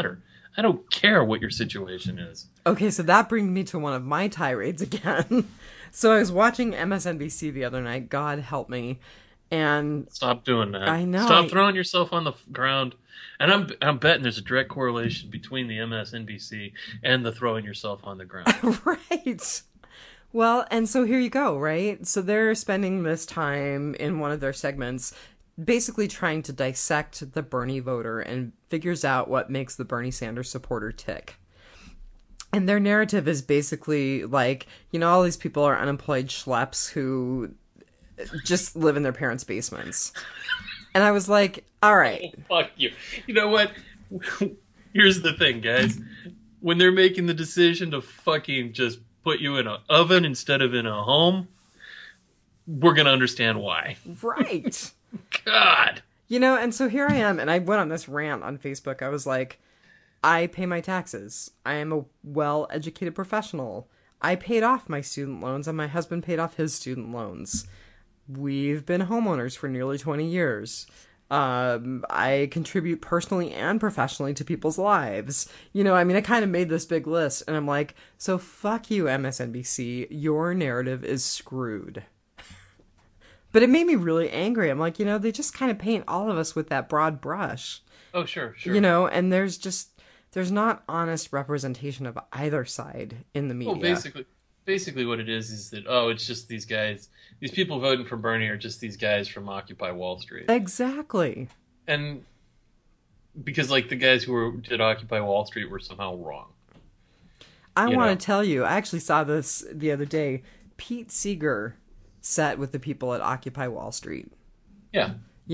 I don't care what your situation is. Okay, so that brings me to one of my tirades again. So I was watching MSNBC the other night, God help me, and Stop doing that. I know Stop throwing yourself on the ground. And I'm betting there's a direct correlation between the MSNBC and the throwing yourself on the ground. right. Well, and so here you go, right? So they're spending this time in one of their segments basically trying to dissect the Bernie voter and figures out what makes the Bernie Sanders supporter tick. And their narrative is basically like, all these people are unemployed schleps who just live in their parents' basements. And I was like, all right. Oh, fuck you. You know what? Here's the thing, guys. When they're making the decision to fucking just put you in an oven instead of in a home, we're going to understand why. Right. God. And so here I am, and I went on this rant on Facebook. I was like, I pay my taxes. I am a well-educated professional. I paid off my student loans, and my husband paid off his student loans. We've been homeowners for nearly 20 years. I contribute personally and professionally to people's lives. I kind of made this big list, and I'm like, so fuck you, MSNBC. Your narrative is screwed. But it made me really angry. I'm like, they just kind of paint all of us with that broad brush. Oh, sure. And there's not honest representation of either side in the media. Well, basically what it is that, it's just these guys, these people voting for Bernie are just these guys from Occupy Wall Street. Exactly. And because, the guys who did Occupy Wall Street were somehow wrong. I want to tell you, I actually saw this the other day. Pete Seeger sat with the people at Occupy Wall Street. Yeah.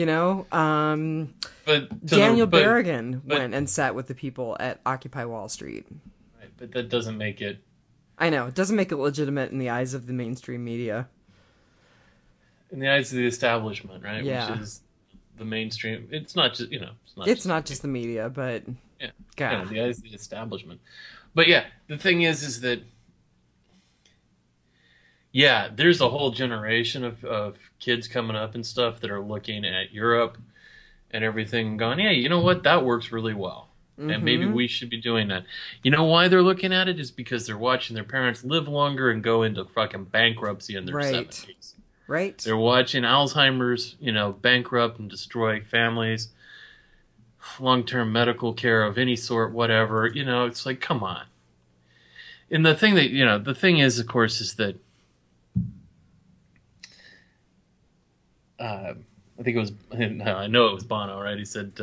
But Daniel Berrigan went and sat with the people at Occupy Wall Street. Right, but that doesn't make it... I know. It doesn't make it legitimate in the eyes of the mainstream media. In the eyes of the establishment, right? Yeah. Which is the mainstream. It's not just, It's not just the media, but... Yeah. God. Yeah, the eyes of the establishment. But yeah, the thing is that... Yeah, there's a whole generation of kids coming up and stuff that are looking at Europe and everything going, yeah, you know what? That works really well. Mm-hmm. And maybe we should be doing that. You know why they're looking at it? Is because they're watching their parents live longer and go into fucking bankruptcy in their 70s. Right. They're watching Alzheimer's, bankrupt and destroy families, long-term medical care of any sort, whatever. It's like, come on. And the thing the thing is, of course, is that I think it was, I know it was Bono, right? He said,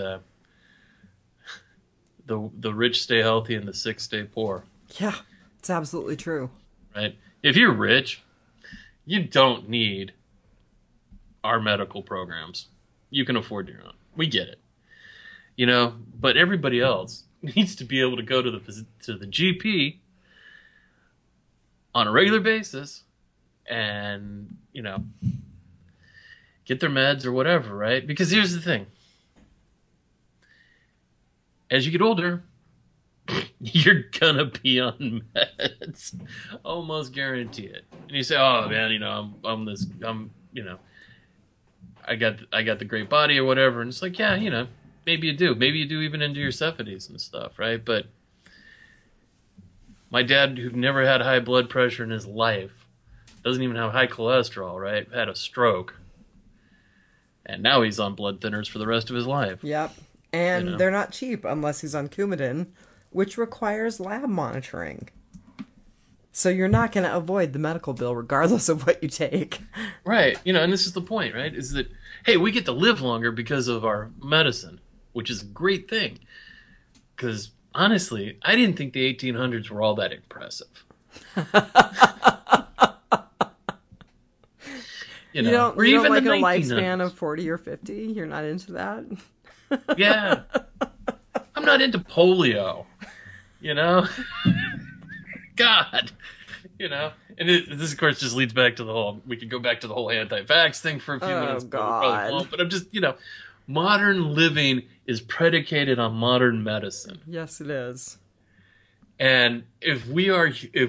the rich stay healthy and the sick stay poor. Yeah, it's absolutely true. Right? If you're rich, you don't need our medical programs. You can afford your own. We get it. But everybody else needs to be able to go to the GP on a regular basis and, get their meds or whatever, right? Because here's the thing. As you get older, you're gonna be on meds. Almost guarantee it. And you say, oh man, I got the great body or whatever. And it's like, yeah, maybe you do. Maybe you do even into your 70s and stuff, right? But my dad, who never had high blood pressure in his life, doesn't even have high cholesterol, right? Had a stroke. And now he's on blood thinners for the rest of his life. Yep. And they're not cheap unless he's on Coumadin, which requires lab monitoring. So you're not going to avoid the medical bill regardless of what you take. Right. And this is the point, right? Is that, hey, we get to live longer because of our medicine, which is a great thing. Because, honestly, I didn't think the 1800s were all that impressive. You don't like a lifespan of 40 or 50? You're not into that? Yeah. I'm not into polio. God. And this, of course, just leads back to the whole... We could go back to the whole anti-vax thing for a few minutes. God. But I'm just, modern living is predicated on modern medicine. Yes, it is. And if we are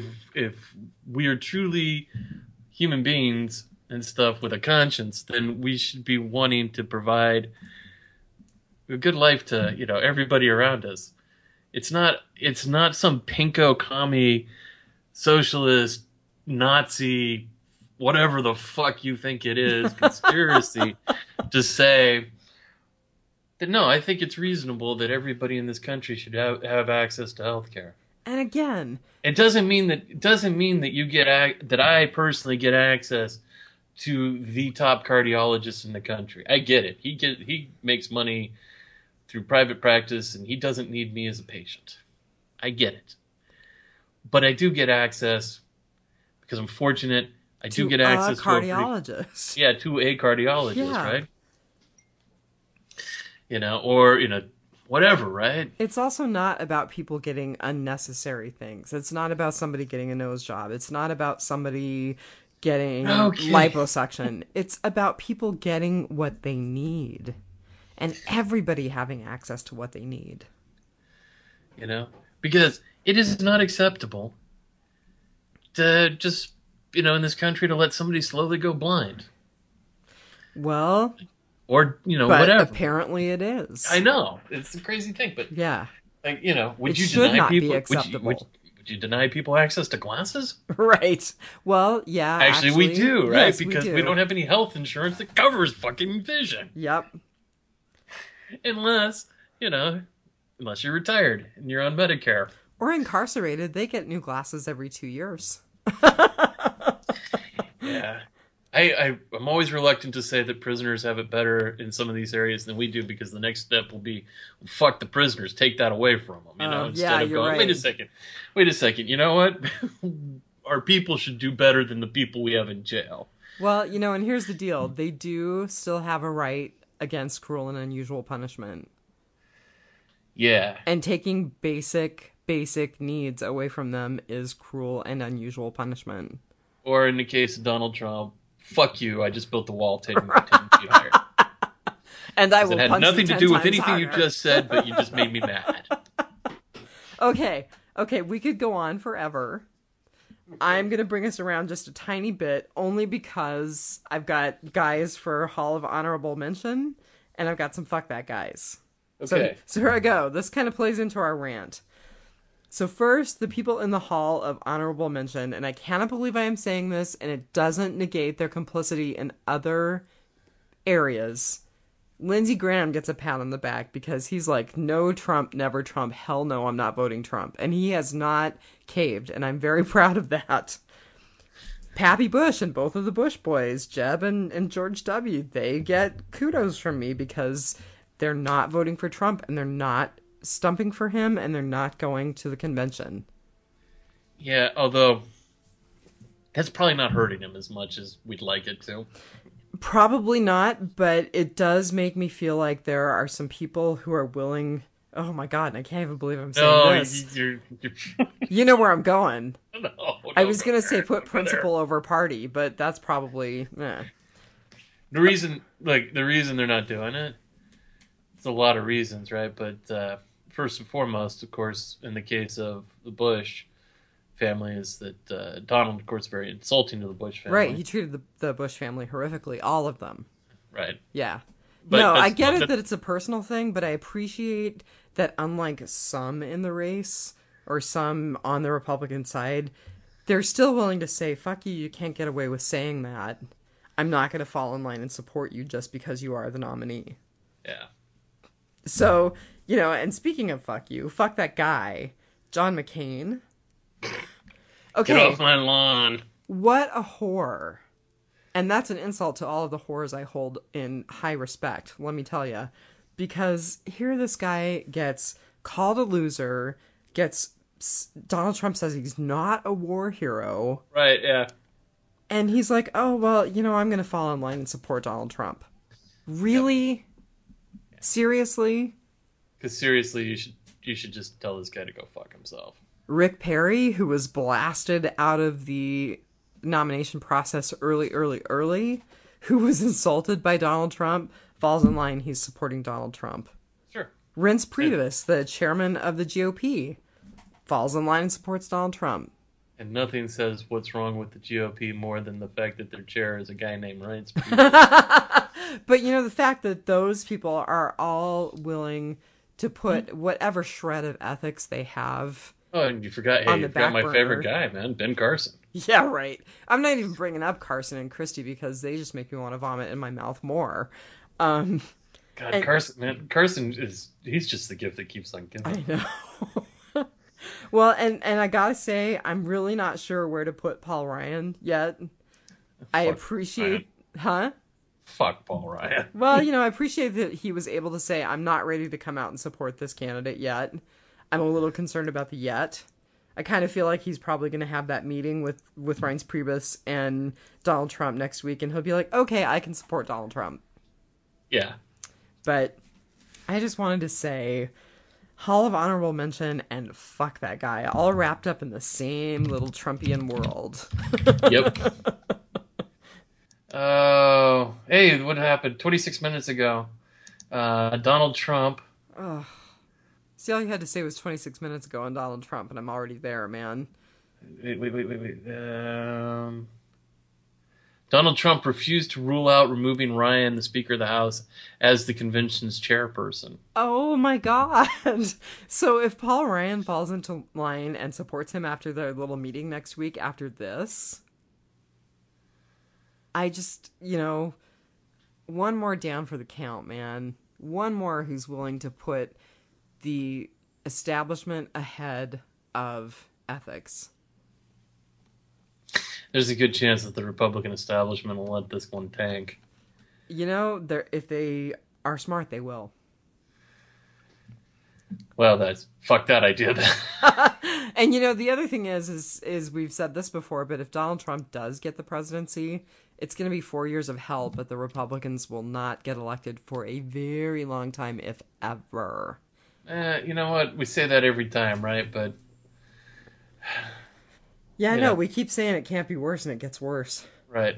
truly human beings and stuff with a conscience, then we should be wanting to provide a good life to everybody around us. It's not some pinko commie socialist Nazi whatever the fuck you think it is conspiracy to say that no, I think it's reasonable that everybody in this country should have access to health care. And again, It doesn't mean that you get that I personally get access to the top cardiologist in the country. I get it. He makes money through private practice and he doesn't need me as a patient. I get it. But I do get access because I'm fortunate. I do get access to a cardiologist. To a cardiologist, yeah. Right? Or whatever, right? It's also not about people getting unnecessary things. It's not about somebody getting a nose job. It's not about somebody getting liposuction. It's about people getting what they need. And everybody having access to what they need. Because it is not acceptable to just, in this country to let somebody slowly go blind. Well... Or, but whatever. Apparently it is. I know. It's a crazy thing, but... Yeah. Like, would you should deny not people... be acceptable. Would you deny people access to glasses? Right. Well, yeah, actually we do, right? Yes, because we we don't have any health insurance that covers fucking vision. Yep. Unless you're retired and you're on Medicare. Or incarcerated. They get new glasses every 2 years. Yeah. I'm always reluctant to say that prisoners have it better in some of these areas than we do because the next step will be, fuck the prisoners, take that away from them. Instead of going, right. wait a second, you know what? Our people should do better than the people we have in jail. Well, and here's the deal. They do still have a right against cruel and unusual punishment. Yeah. And taking basic needs away from them is cruel and unusual punishment. Or in the case of Donald Trump, fuck you, I just built the wall 10 feet higher. And I will punch you 10 times harder. It had nothing to do with anything you just said, but you just made me mad. Okay, we could go on forever. I'm going to bring us around just a tiny bit, only because I've got guys for Hall of Honorable Mention, and I've got some fuck that guys. Okay. So here I go. This kind of plays into our rant. So first, the people in the Hall of Honorable Mention, and I cannot believe I am saying this, and it doesn't negate their complicity in other areas. Lindsey Graham gets a pat on the back because he's like, no Trump, never Trump, hell no, I'm not voting Trump. And he has not caved, and I'm very proud of that. Pappy Bush and both of the Bush boys, Jeb and George W., they get kudos from me because they're not voting for Trump, and they're not stumping for him, and they're not going to the convention. Yeah, although that's probably not hurting him as much as we'd like it to. Probably not, but it does make me feel like there are some people who are willing... Oh my god, and I can't even believe I'm saying this. You're... You know where I'm going. No, I was going to say put principle over party, but that's probably... The reason they're not doing it, it's a lot of reasons, right? But first and foremost, of course, in the case of the Bush family, is that Donald, of course, very insulting to the Bush family. Right, he treated the Bush family horrifically, all of them. Right. Yeah. But no, I get it that it's a personal thing, but I appreciate that unlike some in the race, or some on the Republican side, they're still willing to say, fuck you can't get away with saying that. I'm not going to fall in line and support you just because you are the nominee. Yeah. So, and speaking of fuck you, fuck that guy, John McCain. Okay. Get off my lawn. What a whore. And that's an insult to all of the whores I hold in high respect, let me tell you. Because here this guy gets called a loser, Donald Trump says he's not a war hero. Right, yeah. And he's like, oh, well, I'm going to fall in line and support Donald Trump. Really? Yep. Seriously? Because seriously, you should just tell this guy to go fuck himself. Rick Perry, who was blasted out of the nomination process early, who was insulted by Donald Trump, falls in line. He's supporting Donald Trump. Sure. Reince Priebus, the chairman of the GOP, falls in line and supports Donald Trump. And nothing says what's wrong with the GOP more than the fact that their chair is a guy named Reince Priebus. But the fact that those people are all willing to put whatever shred of ethics they have Oh, and you forgot. on Hey, the you forgot back my favorite burner. guy, man, Ben Carson. Yeah, right. I'm not even bringing up Carson and Christie because they just make me want to vomit in my mouth more. Um, God, and Carson, man, he's just the gift that keeps on giving. I know. Well, and I gotta say, I'm really not sure where to put Paul Ryan yet. I Fuck Ryan. appreciate, huh? Fuck Paul Ryan. Well, I appreciate that he was able to say, I'm not ready to come out and support this candidate yet. I'm a little concerned about the yet. I kind of feel like he's probably going to have that meeting with Reince Priebus and Donald Trump next week, and he'll be like, okay, I can support Donald Trump. Yeah. But I just wanted to say, Hall of Honorable Mention and fuck that guy, all wrapped up in the same little Trumpian world. Yep. Oh, hey, what happened 26 minutes ago? Donald Trump. Ugh. See, all you had to say was 26 minutes ago on Donald Trump, and I'm already there, man. Wait. Donald Trump refused to rule out removing Ryan, the Speaker of the House, as the convention's chairperson. Oh my god. So if Paul Ryan falls into line and supports him after their little meeting next week after this, I just, one more down for the count, man. One more who's willing to put the establishment ahead of ethics. There's a good chance that the Republican establishment will let this one tank. If they are smart, they will. Well, fuck that idea then. And the other thing is we've said this before, but if Donald Trump does get the presidency, it's going to be 4 years of hell, but the Republicans will not get elected for a very long time, if ever. You know what? We say that every time, right? But yeah, I know. We keep saying it can't be worse, and it gets worse. Right.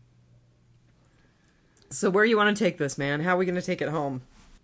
So where do you want to take this, man? How are we going to take it home?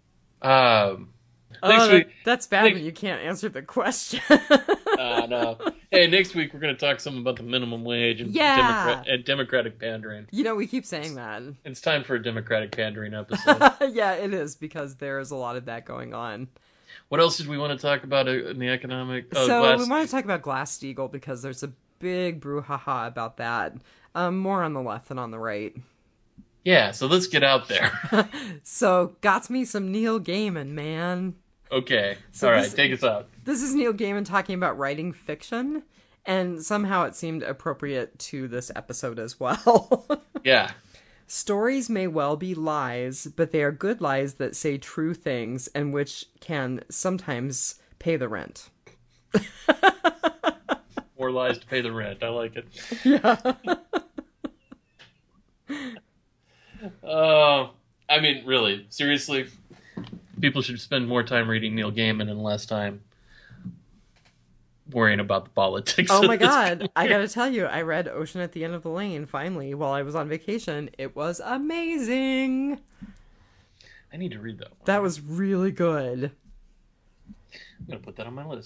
Next week. That's bad when you can't answer the question. No. Hey, next week we're going to talk something about the minimum wage and, and Democratic pandering. We keep saying that. It's time for a Democratic pandering episode. Yeah, it is, because there's a lot of that going on. What else did we want to talk about in the economic? We want to talk about Glass-Steagall because there's a big brouhaha about that. More on the left than on the right. Yeah, so let's get out there. So, got me some Neil Gaiman, man. Okay. All right, take us out. This is Neil Gaiman talking about writing fiction, and somehow it seemed appropriate to this episode as well. Yeah. Stories may well be lies, but they are good lies that say true things and which can sometimes pay the rent. More lies to pay the rent. I like it. Yeah. I mean, really, seriously, people should spend more time reading Neil Gaiman and less time worrying about the politics. Oh my god, I gotta tell you, I read Ocean at the End of the Lane, finally, while I was on vacation. It was amazing! I need to read that one. That was really good. I'm gonna put that on my list.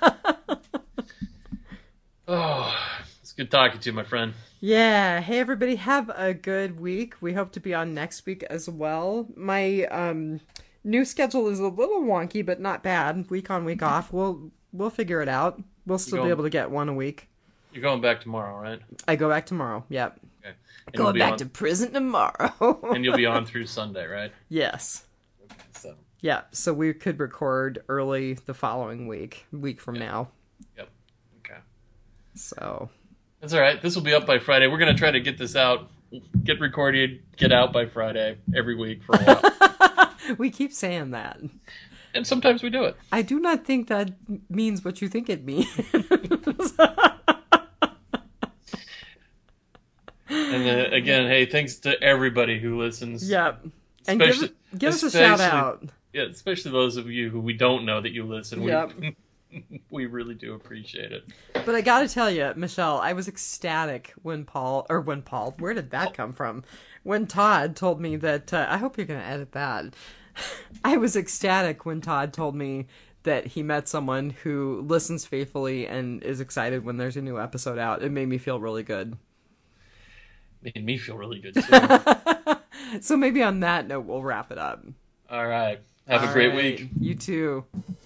Oh, it's good talking to you, my friend. Yeah, hey everybody, have a good week. We hope to be on next week as well. My new schedule is a little wonky, but not bad. Week on, week off. We'll figure it out. We'll still be able to get one a week. You're going back tomorrow, right? I go back tomorrow, yep. Okay. Going back to prison tomorrow. And you'll be on through Sunday, right? Yes. Okay, so. Yeah, so we could record early the following week from now. Yep. Okay. So. That's all right. This will be up by Friday. We're going to try to get this out, get recorded, get out by Friday every week for a while. We keep saying that. And sometimes we do it. I do not think that means what you think it means. And again, hey, thanks to everybody who listens. Yep. And give us a shout out. Yeah, especially those of you who we don't know that you listen. Yep. We really do appreciate it. But I gotta tell you, Michelle, I was ecstatic when Paul, where did that come from? When Todd told me that, I hope you're gonna edit that. I was ecstatic when Todd told me that he met someone who listens faithfully and is excited when there's a new episode out. It made me feel really good. Made me feel really good, too. So maybe on that note, we'll wrap it up. All right. Have a All great right. week. You too.